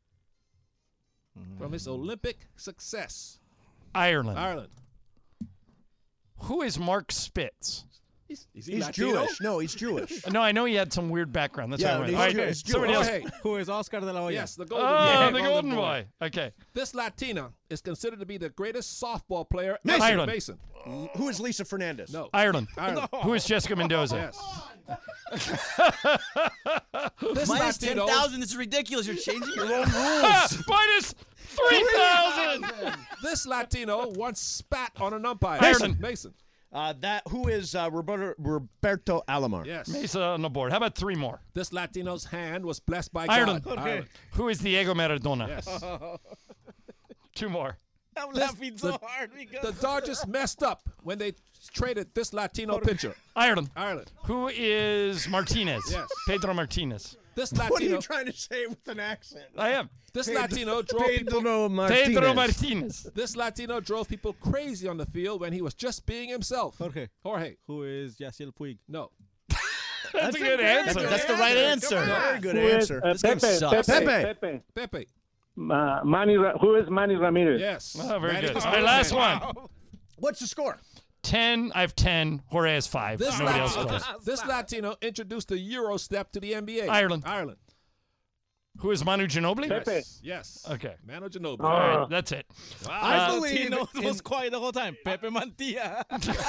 From his Olympic success. Ireland. Ireland. Who is Mark Spitz? He's, is he He's Latino? Jewish. No, he's Jewish. No, I know he had some weird background. That's Yeah, why I went. he's All right, Jewish. He's somebody else. Jorge. Who is Oscar de la Hoya? Yes, the golden Oh, boy. the golden boy. Okay. This Latina is considered to be the greatest softball player Mason. ever. Ireland. Mason. Who is Lisa Fernandez? No. Ireland. Ireland. Who is Jessica Mendoza? Yes. This Minus ten Latino. thousand. This is ridiculous. You're changing your own rules. Ah, minus three thousand. This Latino once spat on an umpire. Mason. Mason. Uh, that who is uh, Roberto Roberto Alomar? Yes. Mesa on the board. How about three more? This Latino's hand was blessed by Ireland. God. Ireland. Who is Diego Maradona? Yes. Two more. I'm This- laughing so the- hard because The Dodgers messed up when they traded this Latino pitcher. Ireland. Ireland. Who is Martinez? Yes. Pedro Martinez. This What are Latino. you trying to say with an accent? I am. This Pedro- Latino drove people. Pedro Martinez. Pedro Martinez. This Latino drove people crazy on the field when he was just being himself. Jorge. Jorge. Who is Yasiel Puig? No. That's a good answer. That's the right answer. Very good Who is, answer. uh, This game Pepe, sucks. Pepe. Pepe. Pepe. Pepe. Uh, Manny, Ra- who is Manny Ramirez? Yes. Oh, very Manny good. was All right, good, last man. one. What's the score? Ten. I have ten. Jorge has five. This, Nobody else Latino, scores. this Latino introduced the Euro step to the N B A. Ireland. Ireland. Who is Manu Ginobili? Pepe. Yes. Yes. Okay. Manu Ginobili. All right, that's it. I Uh, believe Tino in- was quiet the whole time. Pepe Mantilla.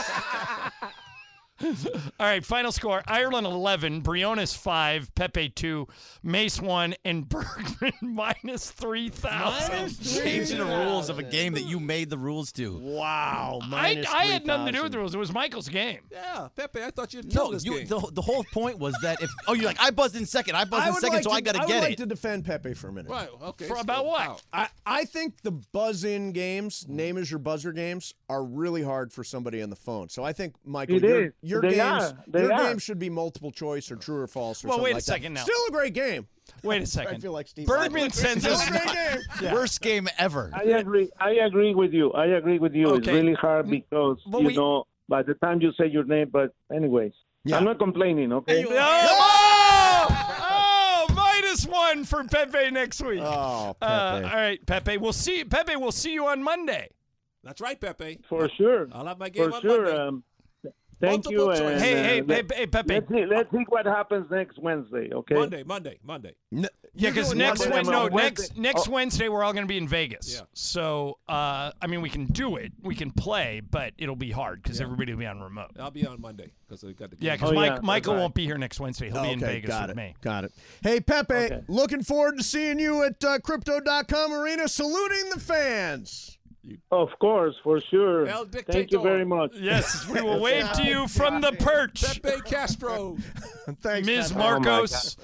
All right, final score. Ireland eleven, Briones five, Pepe two, Mace one, and Bergman minus three thousand. Changing the rules of a game that you made the rules to. Wow. I, minus I had nothing to do with the three thousand. rules. It was Michael's game. Yeah, Pepe, I thought you'd No, kill this you, game. the, the whole point was that if oh you're like I buzzed in second, I buzzed I in would second, like so to, I got to I get would like it. to defend Pepe for a minute. Right, okay. For so- about what? wow. I, I think the buzz-in games, name is your buzzer games, are really hard for somebody on the phone. So I think, Michael, It your, is. your They games, are. They your are. game should be multiple choice or true or false or Well, something wait a like second that. now. Still a great game. Wait a I second. feel like Steve. Bergman sends Still us. a great game. Worst game ever. I agree. I agree with you. I agree with you. It's Okay. really hard because But you we- know by the time you say your name. But anyways, Yeah. I'm not complaining. Okay. Oh! Oh, minus one for Pepe next week. Oh, Pepe. Uh, all right, Pepe. We'll see. Pepe, we'll see you on Monday. That's right, Pepe. For sure. I'll have my game For on sure. Monday. Um, thank Multiple you. choice. And, Hey, uh, hey, let, hey, hey, Pepe. Let's see. Let's see what happens next Wednesday. Okay. Monday, Monday, Monday. N- Yeah, you're because doing next Monday Wed- and no, on next Wednesday. next Oh. Wednesday we're all going to be in Vegas. Yeah. So, uh, I mean, we can do it. We can play, but it'll be hard because Yeah. everybody will be on remote. I'll be on Monday because we got the game. Yeah, because Oh, Mike, yeah, that's Michael right. won't be here next Wednesday. He'll be in okay, Vegas got with it. me. Got it. Hey, Pepe, Okay. looking forward to seeing you at uh, Crypto dot com Arena, saluting the fans. Of course, for sure. El Thank you very much. Yes, we will wave to you from the perch. Pepe Castro. Thanks, Miz Pepe. Marcos.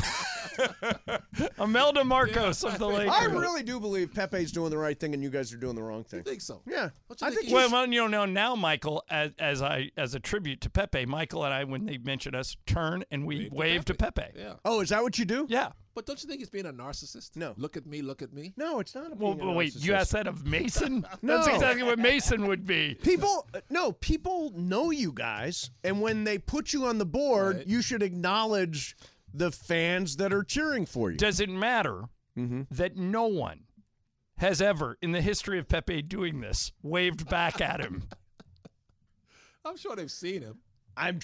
Imelda Marcos of the Lakers. I really do believe Pepe's doing the right thing and you guys are doing the wrong thing. I think so. Yeah. I think Well, well, you know, now Michael, as, as I as a tribute to Pepe, Michael and I, when they mention us, turn and we wave, to Pepe. Yeah. Oh, is that what you do? Yeah. But don't you think he's being a narcissist? No. Look at me, look at me. No, it's not a Well, being a wait, you narcissist. asked that of Mason? No. That's exactly what Mason would be. People, no, people know you guys, and when they put you on the board, Right. you should acknowledge the fans that are cheering for you. Does it matter Mm-hmm. that no one has ever, in the history of Pepe doing this, waved back at him? I'm sure they've seen him. I'm.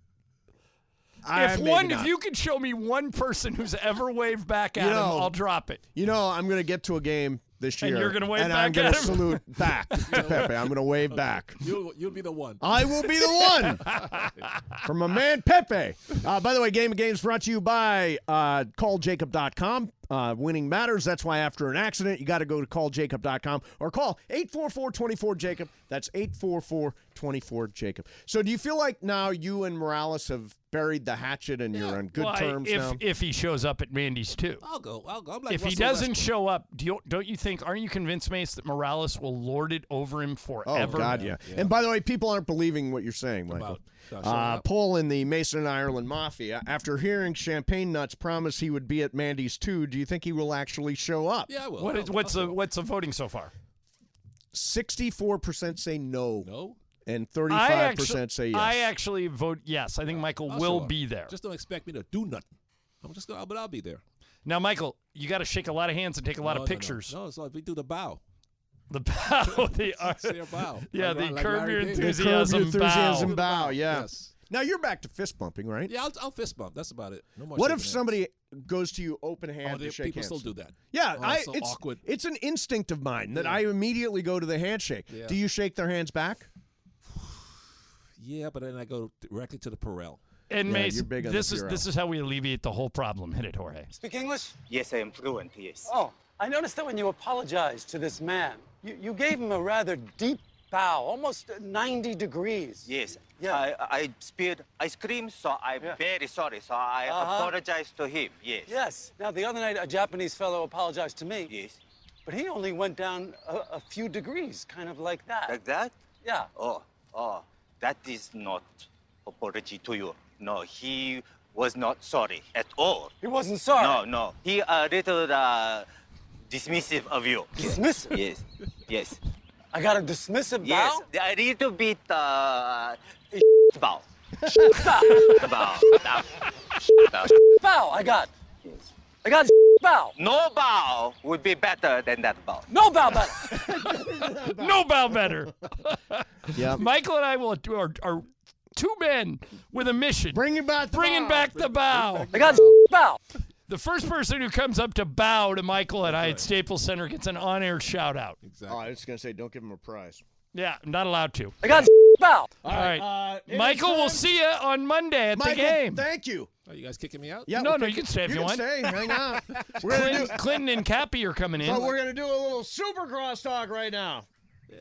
If one, if you could show me one person who's ever waved back at You him, know- I'll drop it. You know, I'm going to get to a game this And year. you're gonna wave and back I'm gonna at him? salute back to Pepe. I'm going to wave back. You'll, you'll be the one. I will be the one. From my man Pepe. Uh, by the way, Game of Games brought to you by uh, call jacob dot com. Uh, winning matters. That's why after an accident, you got to go to call jacob dot com or call eight four four, two four, Jacob. That's eight four four, two four, Jacob. So do you feel like now you and Morales have buried the hatchet and you're on good Well, I- terms if, now? if he shows up at Mandy's too. I'll go. I'll go. I'm like If he Russell doesn't Westbrook. show up, do you, don't you think, aren't you convinced, Mace, that Morales will lord it over him Oh, forever? God, yeah. And by the way, people aren't believing what you're saying, Michael. About, uh, showing Uh, up. Paul in the Mason and Ireland Mafia, after hearing Champagne Nuts promise he would be at Mandy's too, do you think he will actually show up? Yeah, I will. What is, I'll- what's I'll the what's the voting so far? sixty-four percent say no. No? And I thirty-five actually, percent say yes. I actually vote yes. I think Michael I'll will show up. be there. Just don't expect me to do nothing. I'm just gonna, but I'll be there. Now, Michael, you got to shake a lot of hands and take a lot No, of no, no. pictures. No, so we do the bow. The bow, the uh, Say a bow. yeah, Like- the like curb Larry your David. The curb enthusiasm, your enthusiasm bow. bow. Yeah. Yes. Now you're back to fist bumping, right? Yeah, I'll, I'll fist bump. That's about it. No more What shaking if hands. somebody goes to you open hand Oh, to they- shake people hands? still do that. Yeah, Oh, I, so it's awkward. it's an instinct of mine that Yeah. I immediately go to the handshake. Yeah. Do you shake their hands back? Yeah, but then I go directly to the Perel. And Yeah, Mace, you're big on this the is Purell. this is how we alleviate the whole problem. Hit it, Jorge. Speak English? Yes, I am fluent, yes. Oh, I noticed that when you apologized to this man, you, you gave him a rather deep bow, almost ninety degrees. Yes. Yeah. I, I spilled ice cream, so I'm Yeah. very sorry. So I Uh-huh. apologize to him, yes. Yes. Now, the other night, a Japanese fellow apologized to me. Yes. But he only went down a, a few degrees, kind of like that. Like that? Yeah. Oh, oh, that is not apology to you. No, he was not sorry at all. He wasn't sorry? No, no. He a little uh, dismissive of you. Dismissive? Yes, yes. I got a dismissive Yes, bow? a little bit uh, bow. bow. Bow. Bow. Bow, I got. I got a bow. No bow would be better than that bow. No bow better. No bow better. Yeah. Michael and I will do our, our two men with a mission. Bringing back the Bringing bow. back the bow. I got a bow. The first person who comes up to bow to Michael and I at Staples Center gets an on-air shout-out. Oh, I was just gonna say, don't give him a prize. Yeah, I'm not allowed to. I got a bow. All right. Uh, it is Michael, we'll time- see you on Monday at Michael, the game. thank you. Are you guys kicking me out? Yeah, No, we'll no, kick you can stay if you can want. Stay, hang out. We're gonna Clinton, do, Clinton and Cappy are coming in. but we're gonna do a little super crosstalk right now. Yeah.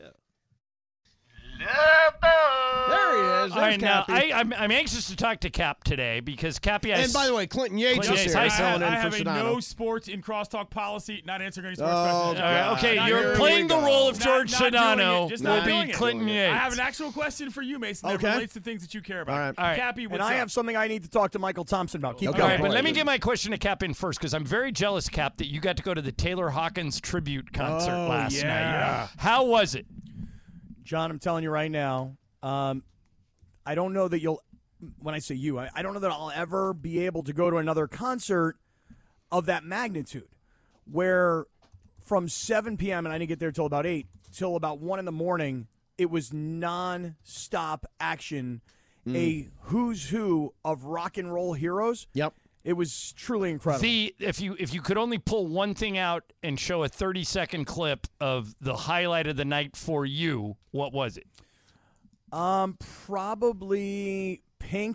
There he is. All right, There's now Cappy. I, I'm, I'm anxious to talk to Cap today because Cappy has. And by the way, Clinton Yates Clinton is Yates, here. hi, filling Clinton. in I have for a Sedano. no sports in crosstalk policy, not answering any sports Oh, questions. All right, God. okay, Not you're doing playing it. the role of Not- George not doing Sedano. it. Just Will not be doing it. Clinton Yates. I have an actual question for you, Mason, that Okay. relates to things that you care about. All right. All right. Cappy, what's And I up? have something I need to talk to Michael Thompson about. Keep Okay. All going. right, but let me get my question to Cap in first because I'm very jealous, Cap, that you got to go to the Taylor Hawkins tribute concert Oh, last yeah. night. How was it? John, I'm telling you right now, um, I don't know that you'll, when I say you, I, I don't know that I'll ever be able to go to another concert of that magnitude where from seven p.m., and I didn't get there till about eight, till about one in the morning, it was non-stop action, Mm. a who's who of rock and roll heroes. Yep. It was truly incredible. The if you if you could only pull one thing out and show a thirty second clip of the highlight of the night for you, what was it? Um, probably Pink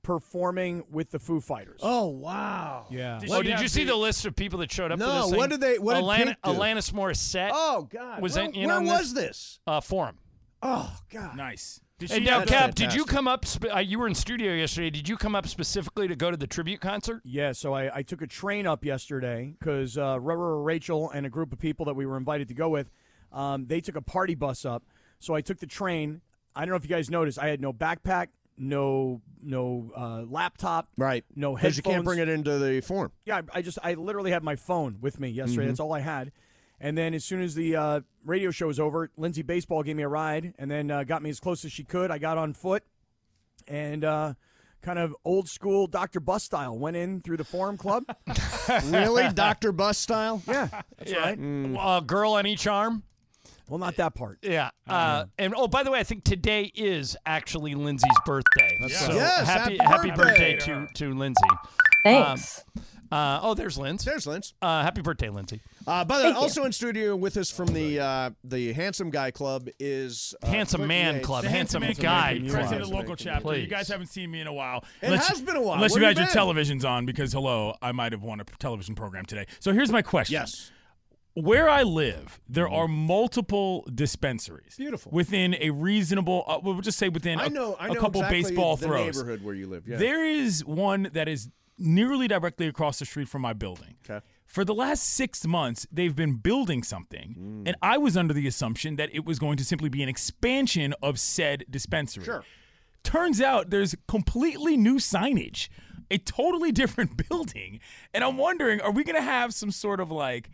performing with the Foo Fighters. Oh, wow. Yeah. Did, oh, did you see the list of people that showed up No, for this thing? what did they- what did Alana, Pink do? Alanis Morissette. Oh, God. Was Where- in, in where on was this? Uh, forum. Oh, God. Nice. Hey, she now, have- Cap, did you come up? Spe- uh, you were in studio yesterday. Did you come up specifically to go to the tribute concert? Yeah, so I, I took a train up yesterday because uh, Rubber Rachel and a group of people that we were invited to go with, um, they took a party bus up. So I took the train. I don't know if you guys noticed, I had no backpack, no no uh, laptop, Right. no Because headphones. you can't bring it into the forum. Yeah, I I just I literally had my phone with me yesterday. Mhm. That's all I had. And then as soon as the uh, radio show was over, Lindsay Baseball gave me a ride and then uh, got me as close as she could. I got on foot and uh, kind of old school Doctor Bus style went in through the Forum Club. Really? Doctor Bus style? Yeah, that's Yeah. right. Uh, girl on each arm. Well, not that part. Yeah. Uh, and oh, by the way, I think today is actually Lindsay's birthday. That's So right. Yes, happy, happy happy birthday birthday. to to Lindsay. Thanks. Um, uh, oh, there's Linz. There's Linz. Uh, happy birthday, Lindsay. Uh, by the way, Thank you. also in studio with us from the uh, the Handsome Guy Club is uh, Handsome Clinton Man Yates. Club. The Handsome Handsome Guy Man, Club. President of the local chapter. Please. You guys haven't seen me in a while. It Unless has you- been a while. Unless Where you you had your been? televisions on, because hello, I might have won a television program today. So here's my question. Yes. Where I live, there are multiple dispensaries. Beautiful. Within a reasonable, uh, we'll just say within I a, know. I a know couple exactly baseball the throws. neighborhood where you live. Yeah. There is one that is nearly directly across the street from my building. Okay. For the last six months, they've been building something, Mm. and I was under the assumption that it was going to simply be an expansion of said dispensary. Sure. Turns out there's completely new signage, a totally different building, and I'm wondering, are we going to have some sort of like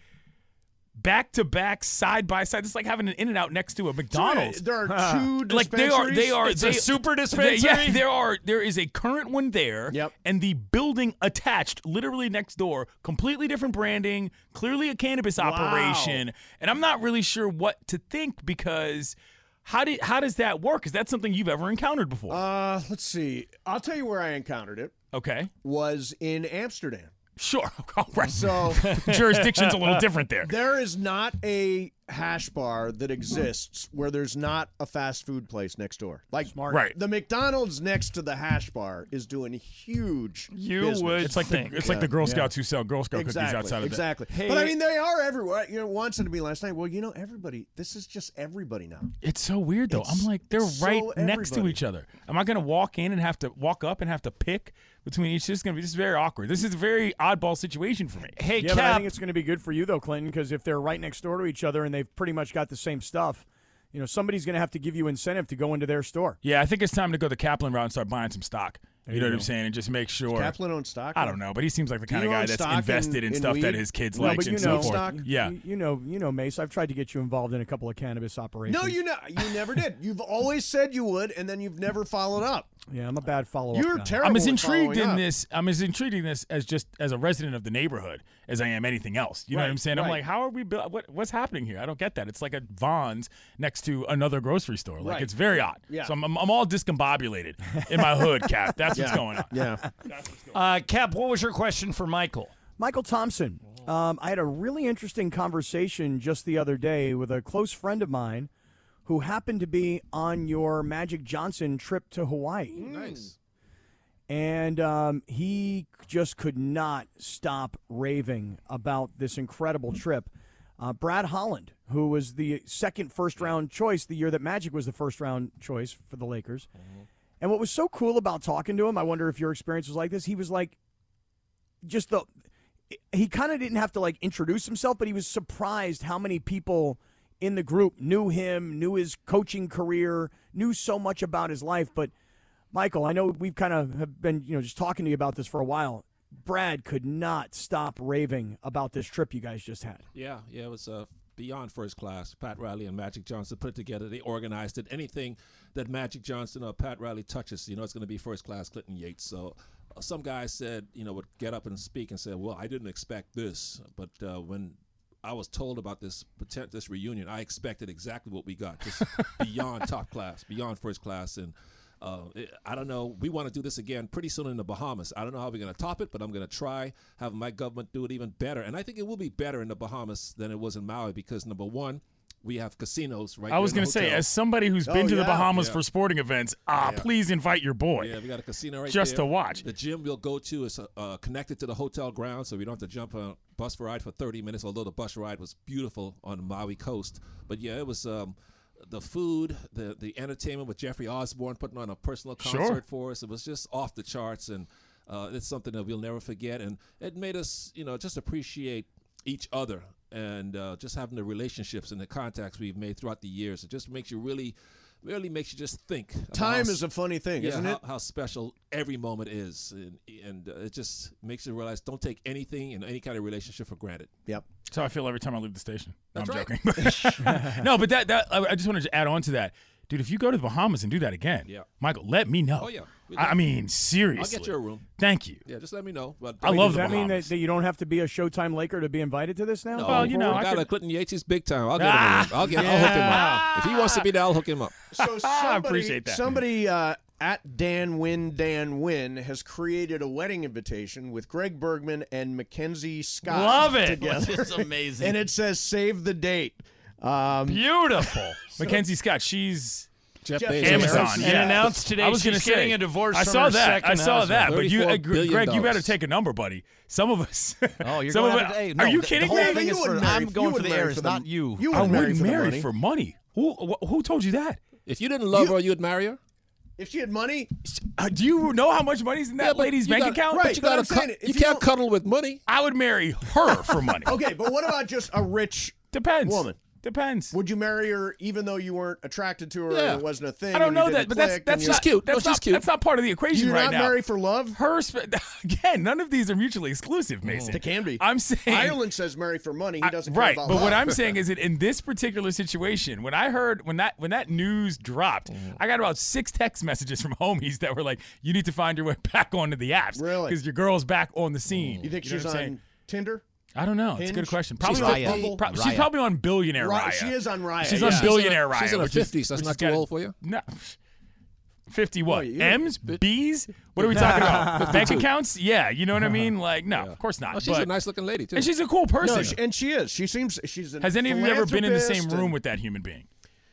back to back, side by side? It's like having an In-N-Out next to a McDonald's. There are two Like they are, they are. It's they, a super they- dispensary? yeah, there are. There is a current one there. Yep. And the building attached, literally next door, completely different branding, clearly a cannabis operation, and I'm not really sure what to think because. How did how does that work? Is that something you've ever encountered before? Uh, let's see. I'll tell you where I encountered it. Okay. Was in Amsterdam. Sure. All right. So Jurisdiction's a little different there. There is not a hash bar that exists where there's not a fast food place next door. Like Smart. Right. the McDonald's next to the hash bar is doing huge You business. would It's like think. the it's like the Girl Yeah. Scouts who sell Girl Scout Exactly, cookies outside of exactly. Hey- But I mean, they are everywhere. You know, once said to me last night, well, you know, everybody, this is just everybody now. it. It's so weird though. It's I'm like they're so right next to everybody. each other. Am I going to walk in and have to walk up and have to pick between each? This is going to be this is very awkward. This is a very oddball situation for me. Hey, Yeah, but I Cap. think it's going to be good for you, though, Clinton, because if they're right next door to each other and they've pretty much got the same stuff, you know, somebody's going to have to give you incentive to go into their store. Yeah, I think it's time to go the Kaplan route and start buying some stock. You you know what I'm go. saying? And just make sure. Kaplan owns stock. I don't know, but he seems like the Do kind you of guy own that's stock in- invested in, in stuff that weed? his kids No, like but you and know, so forth. stock? Yeah. You, you know, you know, Mace. I've tried to get you involved in a couple of cannabis operations. No, you know, you never did. You've always said you would, and then you've never followed up. Yeah, I'm a bad follow-up You're guy. terrible. I'm as at intrigued following in up. this. I'm as intrigued in this as just as a resident of the neighborhood as I am anything else. You know what Right, I'm saying? I'm right. like, how are we? buil- What what's happening here? I don't get that. It's like a Vons next to another grocery store. Like Right. it's very odd. Yeah. So I'm, I'm I'm all discombobulated in my hood, Cap. That's what's Yeah. going on. Yeah. Uh, Cap, what was your question for Michael? Michael Thompson. Um, I had a really interesting conversation just the other day with a close friend of mine who happened to be on your Magic Johnson trip to Hawaii. Nice. And um, he just could not stop raving about this incredible trip. Uh, Brad Holland, who was the second first round choice the year that Magic was the first round choice for the Lakers. And what was so cool about talking to him, I wonder if your experience was like this, he was like, just the, he kind of didn't have to like introduce himself, but he was surprised how many people in the group knew him, knew his coaching career, knew so much about his life. But Michael, I know we've kind of have been, you know, just talking to you about this for a while. Brad could not stop raving about this trip you guys just had. Yeah, yeah, it was uh, beyond first class. Pat Riley and Magic Johnson put it together. They organized it. Anything that Magic Johnson or Pat Riley touches, you know, it's going to be first class Clinton Yates. So uh, some guys said, you know, would get up and speak and say, well, I didn't expect this. But uh, when I was told about this potent- this reunion, I expected exactly what we got, just beyond top class, beyond first class. And Uh, it, I don't know. We want to do this again pretty soon in the Bahamas. I don't know how we're going to top it, but I'm going to try having my government do it even better. And I think it will be better in the Bahamas than it was in Maui because, number one, we have casinos right. I was going to say, as somebody who's been oh, to the yeah. Bahamas yeah. for sporting events, ah, Yeah. please invite your boy. Yeah, we got a casino right just there. to watch. The gym we'll go to is uh, connected to the hotel ground, so we don't have to jump on a bus ride for thirty minutes, although the bus ride was beautiful on the Maui coast. But, yeah, it was um, the food, the the entertainment with Jeffrey Osborne putting on a personal concert Sure. for us. It was just off the charts, and uh, it's something that we'll never forget. And it made us, you know, just appreciate each other and uh, just having the relationships and the contacts we've made throughout the years. It just makes you really, really makes you just think. about Time how is a funny thing, yeah, isn't how, it? How special every moment is, and, and uh, it just makes you realize don't take anything in any kind of relationship for granted. Yep. That's how I feel every time I leave the station. No, That's I'm right. joking. No, but that, that I I just wanted to add on to that. Dude, if you go to the Bahamas and do that again, Yeah. Michael, let me know. Oh, yeah. We'd I love- mean, seriously. I'll get you a room. Thank you. Yeah, just let me know. But I love Does the that mean that, Bahamas. that you don't have to be a Showtime Laker to be invited to this now? No, Well, you know, I I got could- a Clinton Yates. He's big time. I'll get Ah, him. A room. I'll get. I'll hook him up. If he wants to be there, I'll hook him up. So somebody, I appreciate that. Somebody uh, at Dan Win Dan Win has created a wedding invitation with Greg Bergman and Mackenzie Scott. Love it. together. It's amazing. And it says "Save the date." Um, Beautiful. Mackenzie Scott, she's Jeff Jeff Bezos. Bezos. Amazon. And yeah. announced today I was she's gonna say, getting a divorce I from saw her that. second I saw husband. that. But you, thirty-four uh, billion Greg, you better dollars. take a number, buddy. Some of us. Oh, you're some going of after, us- hey, no, Are you the, kidding the whole me? thing You is for, wouldn't marry- I'm you going for wouldn't the marry heirs, for the- not you. you I wouldn't marry wouldn't for the marry money. for money. Who wh- who told you that? If you didn't love You- her, you'd marry her. If she had money, Uh, do you know how much money's in that Yeah, but lady's you bank gotta- account? right, But you but gotta I'm saying cu- if you you can't don't- cuddle with money. I would marry her for money. okay, but what about just a rich Depends. woman? Depends. Would you marry her even though you weren't attracted to her Yeah. and it wasn't a thing? I don't and you know that, didn't but that's click that's and not She's cute. No, That's she's not, cute. That's not part of the you, equation you're right not now. married for love? Her sp- again, none of these are mutually exclusive, Mason. They can be. I'm saying Ireland says marry for money. He I- doesn't care right, about but love. what I'm saying is that in this particular situation, when I heard when that when that news dropped, Mm-hmm. I got about six text messages from homies that were like, "You need to find your way back onto the apps, Really? because your girl's back on the scene." You think know she's what I'm on saying? Tinder? I don't know. It's a good Hinge? question. Probably She's on- Raya. pro- Raya. She's probably on Billionaire Right, Raya. she is on Raya. She's yeah. on She's Billionaire in her- Raya. she's in her which is- fifties. That's which not is too kinda- old for you? No. fifty what? Well, you- M's? B's? What are we talking about? Bank accounts? Yeah, you know what I mean? Like, no, of course not. Oh, she's but, a nice looking lady too. and she's a cool person. No, she, and she is. She seems she's. A Has any of you ever been in the same philanthropist room and- with that human being?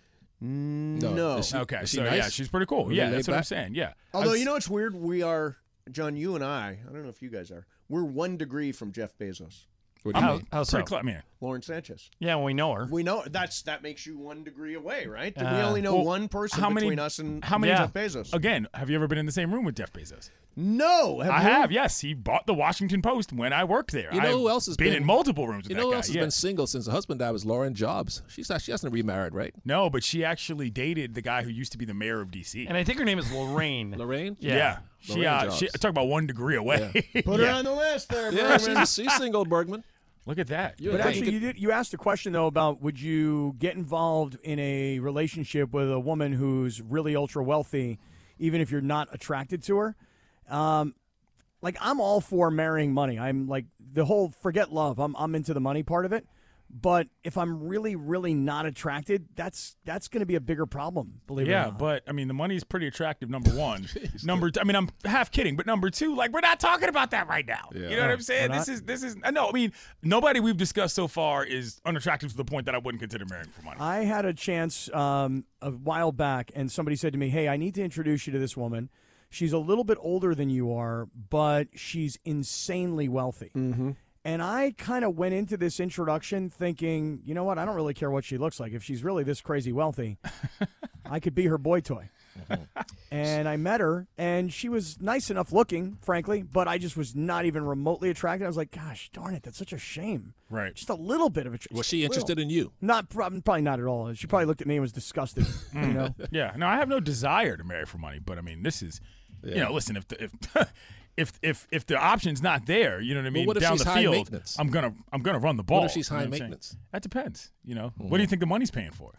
No. Is she- Okay, is she so nice? yeah, she's pretty cool. Really Yeah, laid that's what I'm back? saying. Yeah. Although I've- you know what's weird, we are John. You and I. I don't know if you guys are. We're one degree from Jeff Bezos. What do you I'm mean? How so? pretty close. I mean, Lauren Sanchez. Yeah, we know her. We know that's that makes you one degree away, right? we Uh, only know well, one person how many- between us and how many- Jeff Bezos. again, have you ever been in the same room with Jeff Bezos? No, have I you? have. Yes, he bought the Washington Post when I worked there. You know I've who else has been, been- in multiple rooms with You that know who guy. else has yeah. been single since her husband died was Lauren Jobs. She's not, she hasn't remarried, right? No, but she actually dated the guy who used to be the mayor of D C. And I think her name is Lorraine. Lorraine? Yeah. Yeah. She, Lorraine uh, Jobs. she talk about one degree away. Put her Yeah. on the list there, Yeah, Bergman. she's, she's single, Bergman. Look at that. You But and I actually, could- you did. You asked a question though about would you get involved in a relationship with a woman who's really ultra wealthy, even if you're not attracted to her. Um, like I'm all for marrying money. I'm like the whole forget love. I'm I'm into the money part of it. But if I'm really, really not attracted, that's that's going to be a bigger problem. Believe it or Yeah, not. but I mean, the money's pretty attractive. Number one, number. T- I mean, I'm half kidding, but number two, like we're not talking about that right now. Yeah. You know what I'm saying? We're This not? is this is no. I mean, nobody we've discussed so far is unattractive to the point that I wouldn't consider marrying for money. I had a chance um, a while back, and somebody said to me, "Hey, I need to introduce you to this woman. She's a little bit older than you are, but she's insanely wealthy." Mm-hmm. And I kind of went into this introduction thinking, you know what? I don't really care what she looks like. If she's really this crazy wealthy, I could be her boy toy. And I met her, and she was nice enough looking, frankly, but I just was not even remotely attracted. I was like, gosh, darn it, that's such a shame. Right. Just a little bit of a. Was she interested in you? Not prob- probably not at all. She probably looked at me and was disgusted. You know. Yeah. No, I have no desire to marry for money, but I mean, this is, you Yeah. know, listen, if the, if. If if if the option's not there, you know what I mean. what if down she's the high field, maintenance? I'm gonna I'm gonna run the ball. if she's you know high what I'm saying? maintenance? That depends. You know, what do you think the money's paying for?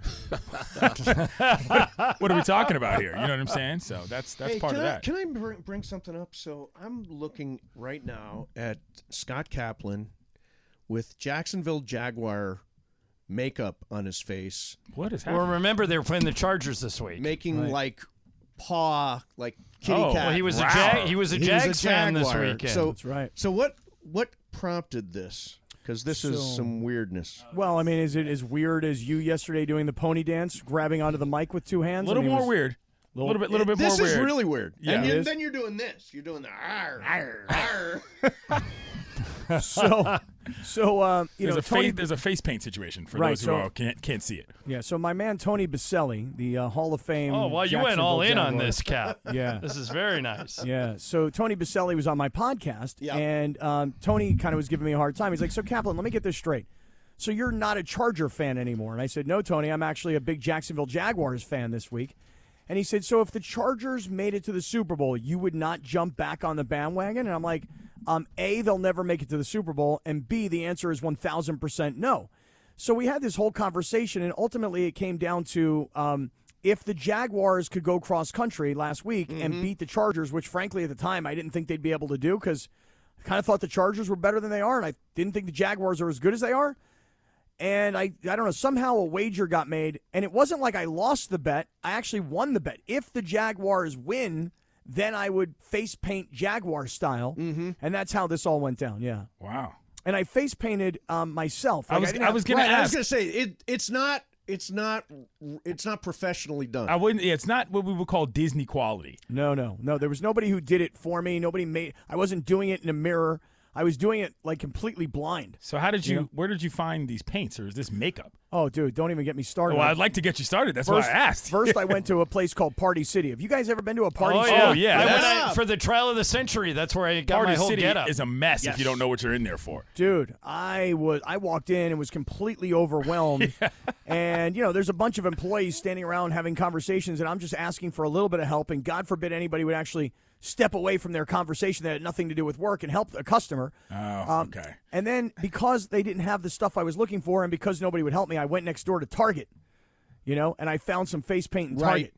what, what are we talking about here? You know what I'm saying? So that's that's Hey, part can of I, that. Can I bring, bring something up? So I'm looking right now at Scott Kaplan with Jacksonville Jaguar makeup on his face, What is Well, happening? remember they were playing the Chargers this week. making Right. like paw, like kitty Oh, cat. Well, he was Wow. a Jag- he was a He was Jags fan this Jaguar. weekend. So That's right. So what what prompted this? because this is So- some weirdness. Well, I mean, is it as weird as you yesterday doing the pony dance, grabbing onto the mic with two hands? A little I mean, more was- weird. A little bit, little bit This more is weird. really weird. Yeah. And It you, is. then you're doing this. You're doing the arr, arr, arr. So, so um, you there's know, a Tony, face, there's a face paint situation for Right, those who so- uh, can't can't see it. yeah. So my man Tony Baselli, the uh, Hall of Fame. Oh, well, you went all in Jacksonville on Jaguars. this, Cap. Yeah, This is very nice. Yeah. So Tony Baselli was on my podcast, and um, Tony kind of was giving me a hard time. He's like, "So Kaplan, let me get this straight. So you're not a Charger fan anymore?" And I said, "No, Tony, I'm actually a big Jacksonville Jaguars fan this week." And he said, "So if the Chargers made it to the Super Bowl, you would not jump back on the bandwagon?" And I'm like, um, A, they'll never make it to the Super Bowl, and B, the answer is one thousand percent no. So we had this whole conversation, and ultimately it came down to um, if the Jaguars could go cross-country last week and beat the Chargers, which frankly at the time I didn't think they'd be able to do because I kind of thought the Chargers were better than they are, and I didn't think the Jaguars are as good as they are. And I, I don't know, somehow a wager got made, and it wasn't like I lost the bet. I actually won the bet. If the Jaguars win, then I would face paint Jaguar style, mm-hmm. and that's how this all went down. Yeah. Wow. And I face painted um, myself. I Like, was- didn't I have- was gonna Right, I was ask- gonna say it. It's not. It's not. It's not professionally done. I wouldn't. Yeah, it's not what we would call Disney quality. No, no, no. There was nobody who did it for me. Nobody made. I wasn't doing it in a mirror. I was doing it like completely blind. So how did you? You know? Where did you find these paints, or is this makeup? Oh, dude, don't even get me started. Well, I'd like to get you started. That's first, why I asked. First, I went to a place called Party City. Have you guys ever been to a Party Oh, City? yeah. Oh, yeah, I that's- went out for the trial of the century. That's where I got Party my whole City getup. is a mess Yes. if you don't know what you're in there for. Dude, I was I walked in and was completely overwhelmed. And, you know, there's a bunch of employees standing around having conversations, and I'm just asking for a little bit of help, and God forbid anybody would actually step away from their conversation that had nothing to do with work and help a customer. Oh, Um, okay. And then because they didn't have the stuff I was looking for, and because nobody would help me, I went next door to Target, you know, and I found some face paint in Right. Target.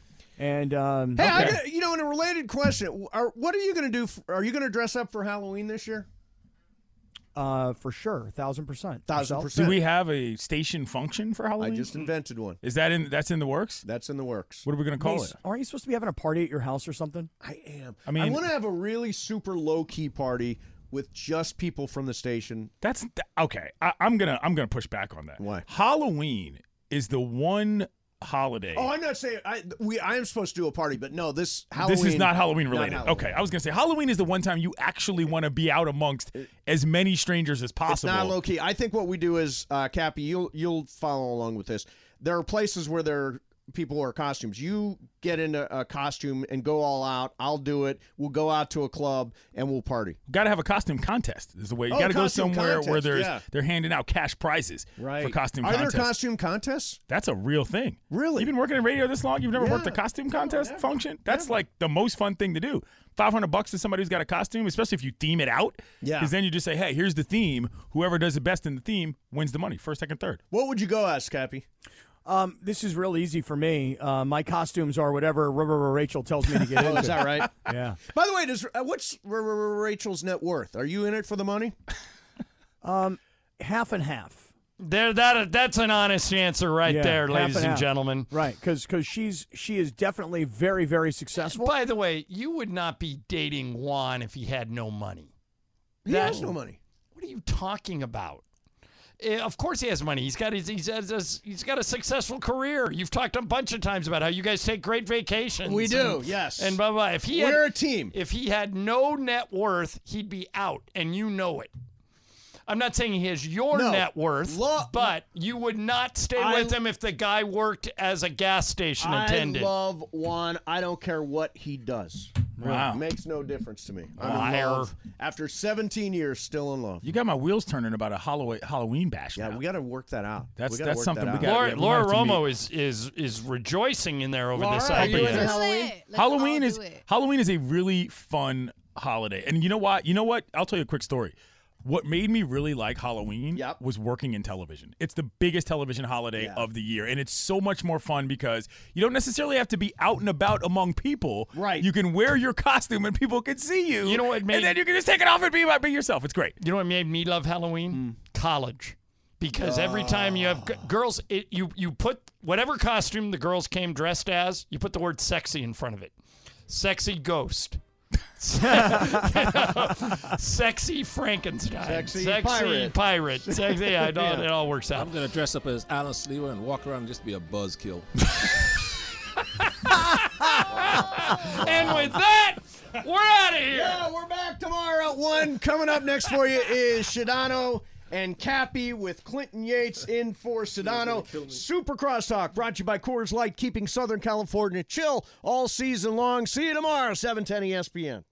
And um, Hey, I okay. got, you know, in a related question, are, what are you going to do? For, are you going to dress up for Halloween this year? uh, for sure, a thousand percent, Thousand Yourself? percent. Do we have a station function for I Halloween? just invented one. Is that in? That's in the works. That's in the works. What are we going to call Mace, it? Aren't you supposed to be having a party at your house or something? I am. I mean- I want to have a really super low key party with just people from the station. That's th- okay. I, I'm gonna I'm gonna push back on that. Why? Halloween is the one holiday. Oh, I'm not saying I we I am supposed to do a party, but no, this Halloween. This is not Halloween not related. Halloween. Okay, I was gonna say Halloween is the one time you actually want to be out amongst as many strangers as It's possible. not low key. I think what we do is, uh, Cappy, you'll you'll follow along with this. There are places where there are people who are costumes. You get into a costume and go all out. I'll do it. We'll go out to a club and we'll party. Got to have a costume contest. Is the way you Oh, got to go costume somewhere where contest, there's yeah. they're handing out cash prizes Right. for costume Are contests. there costume contests? That's a real thing. Really? You've been working in radio this long? You've never worked a Yeah. costume contest function? That's like the most fun thing to do. five hundred bucks to somebody who's got a costume, especially if you theme it out. Yeah. Because then you just say, hey, here's the theme. Whoever does the best in the theme wins the money, first, second, third. What would you go as, Cappy? Um, this is real easy for me. Uh, my costumes are whatever R- R- R- Rachel tells me to get Oh, into. is that right? Yeah. By the way, does uh, what's R- R- R- Rachel's net worth? Are you in it for the money? Um, half and half. There, that that's an honest answer right Yeah, there, half ladies and half. gentlemen. Right, because she's she is definitely very very successful. By the way, you would not be dating Juan if he had no money. He That- has no money. What are you talking about? Eh, of course he has money. He's got his, he's has a, he's got a successful career. You've talked a bunch of times about how you guys take great vacations. We do, and, yes. And blah blah. If he We're had, a team. If he had no net worth, he'd be out, and you know it. I'm not saying he has your No. net worth, Lo- but you would not stay I- with him if the guy worked as a gas station attendant. I love Juan. I don't care what he does. Wow. It makes no difference to me. I'm Liar. in love. After seventeen years, still in love. You got my wheels turning about a Halloween, Halloween bash. Yeah, now. we got to work that out. That's- We gotta that's work something that we out. got- Laura, yeah, we Laura have to Romo meet. is, is is rejoicing in there over Laura, this are you idea. into Halloween? Let's Halloween all is do it. Halloween is a really fun holiday, and you know what? You know what? I'll tell you a quick story. What made me really like Halloween Yep. was working in television. It's the biggest television holiday Yeah. of the year, and it's so much more fun because you don't necessarily have to be out and about among people. Right. You can wear your costume and people can see you. You know what made- and then you can just take it off and be, be yourself. It's great. You know what made me love Halloween? College. Because every time you have g- girls, it, you you put whatever costume the girls came dressed as, you put the word sexy in front of it. Sexy ghost. You know? Sexy Frankenstein. Sexy Sexy pirate. pirate. Sexy. Yeah, it all, Yeah. it all works out. I'm gonna dress up as Alan Sleewer and walk around and just be a buzzkill. And with that, we're out of here. Yeah, we're back tomorrow at one. Coming up next for you is Sedano and Cappy with Clinton Yates in for Sedano. Super Crosstalk brought to you by Coors Light, keeping Southern California chill all season long. See you tomorrow, seven ten E S P N.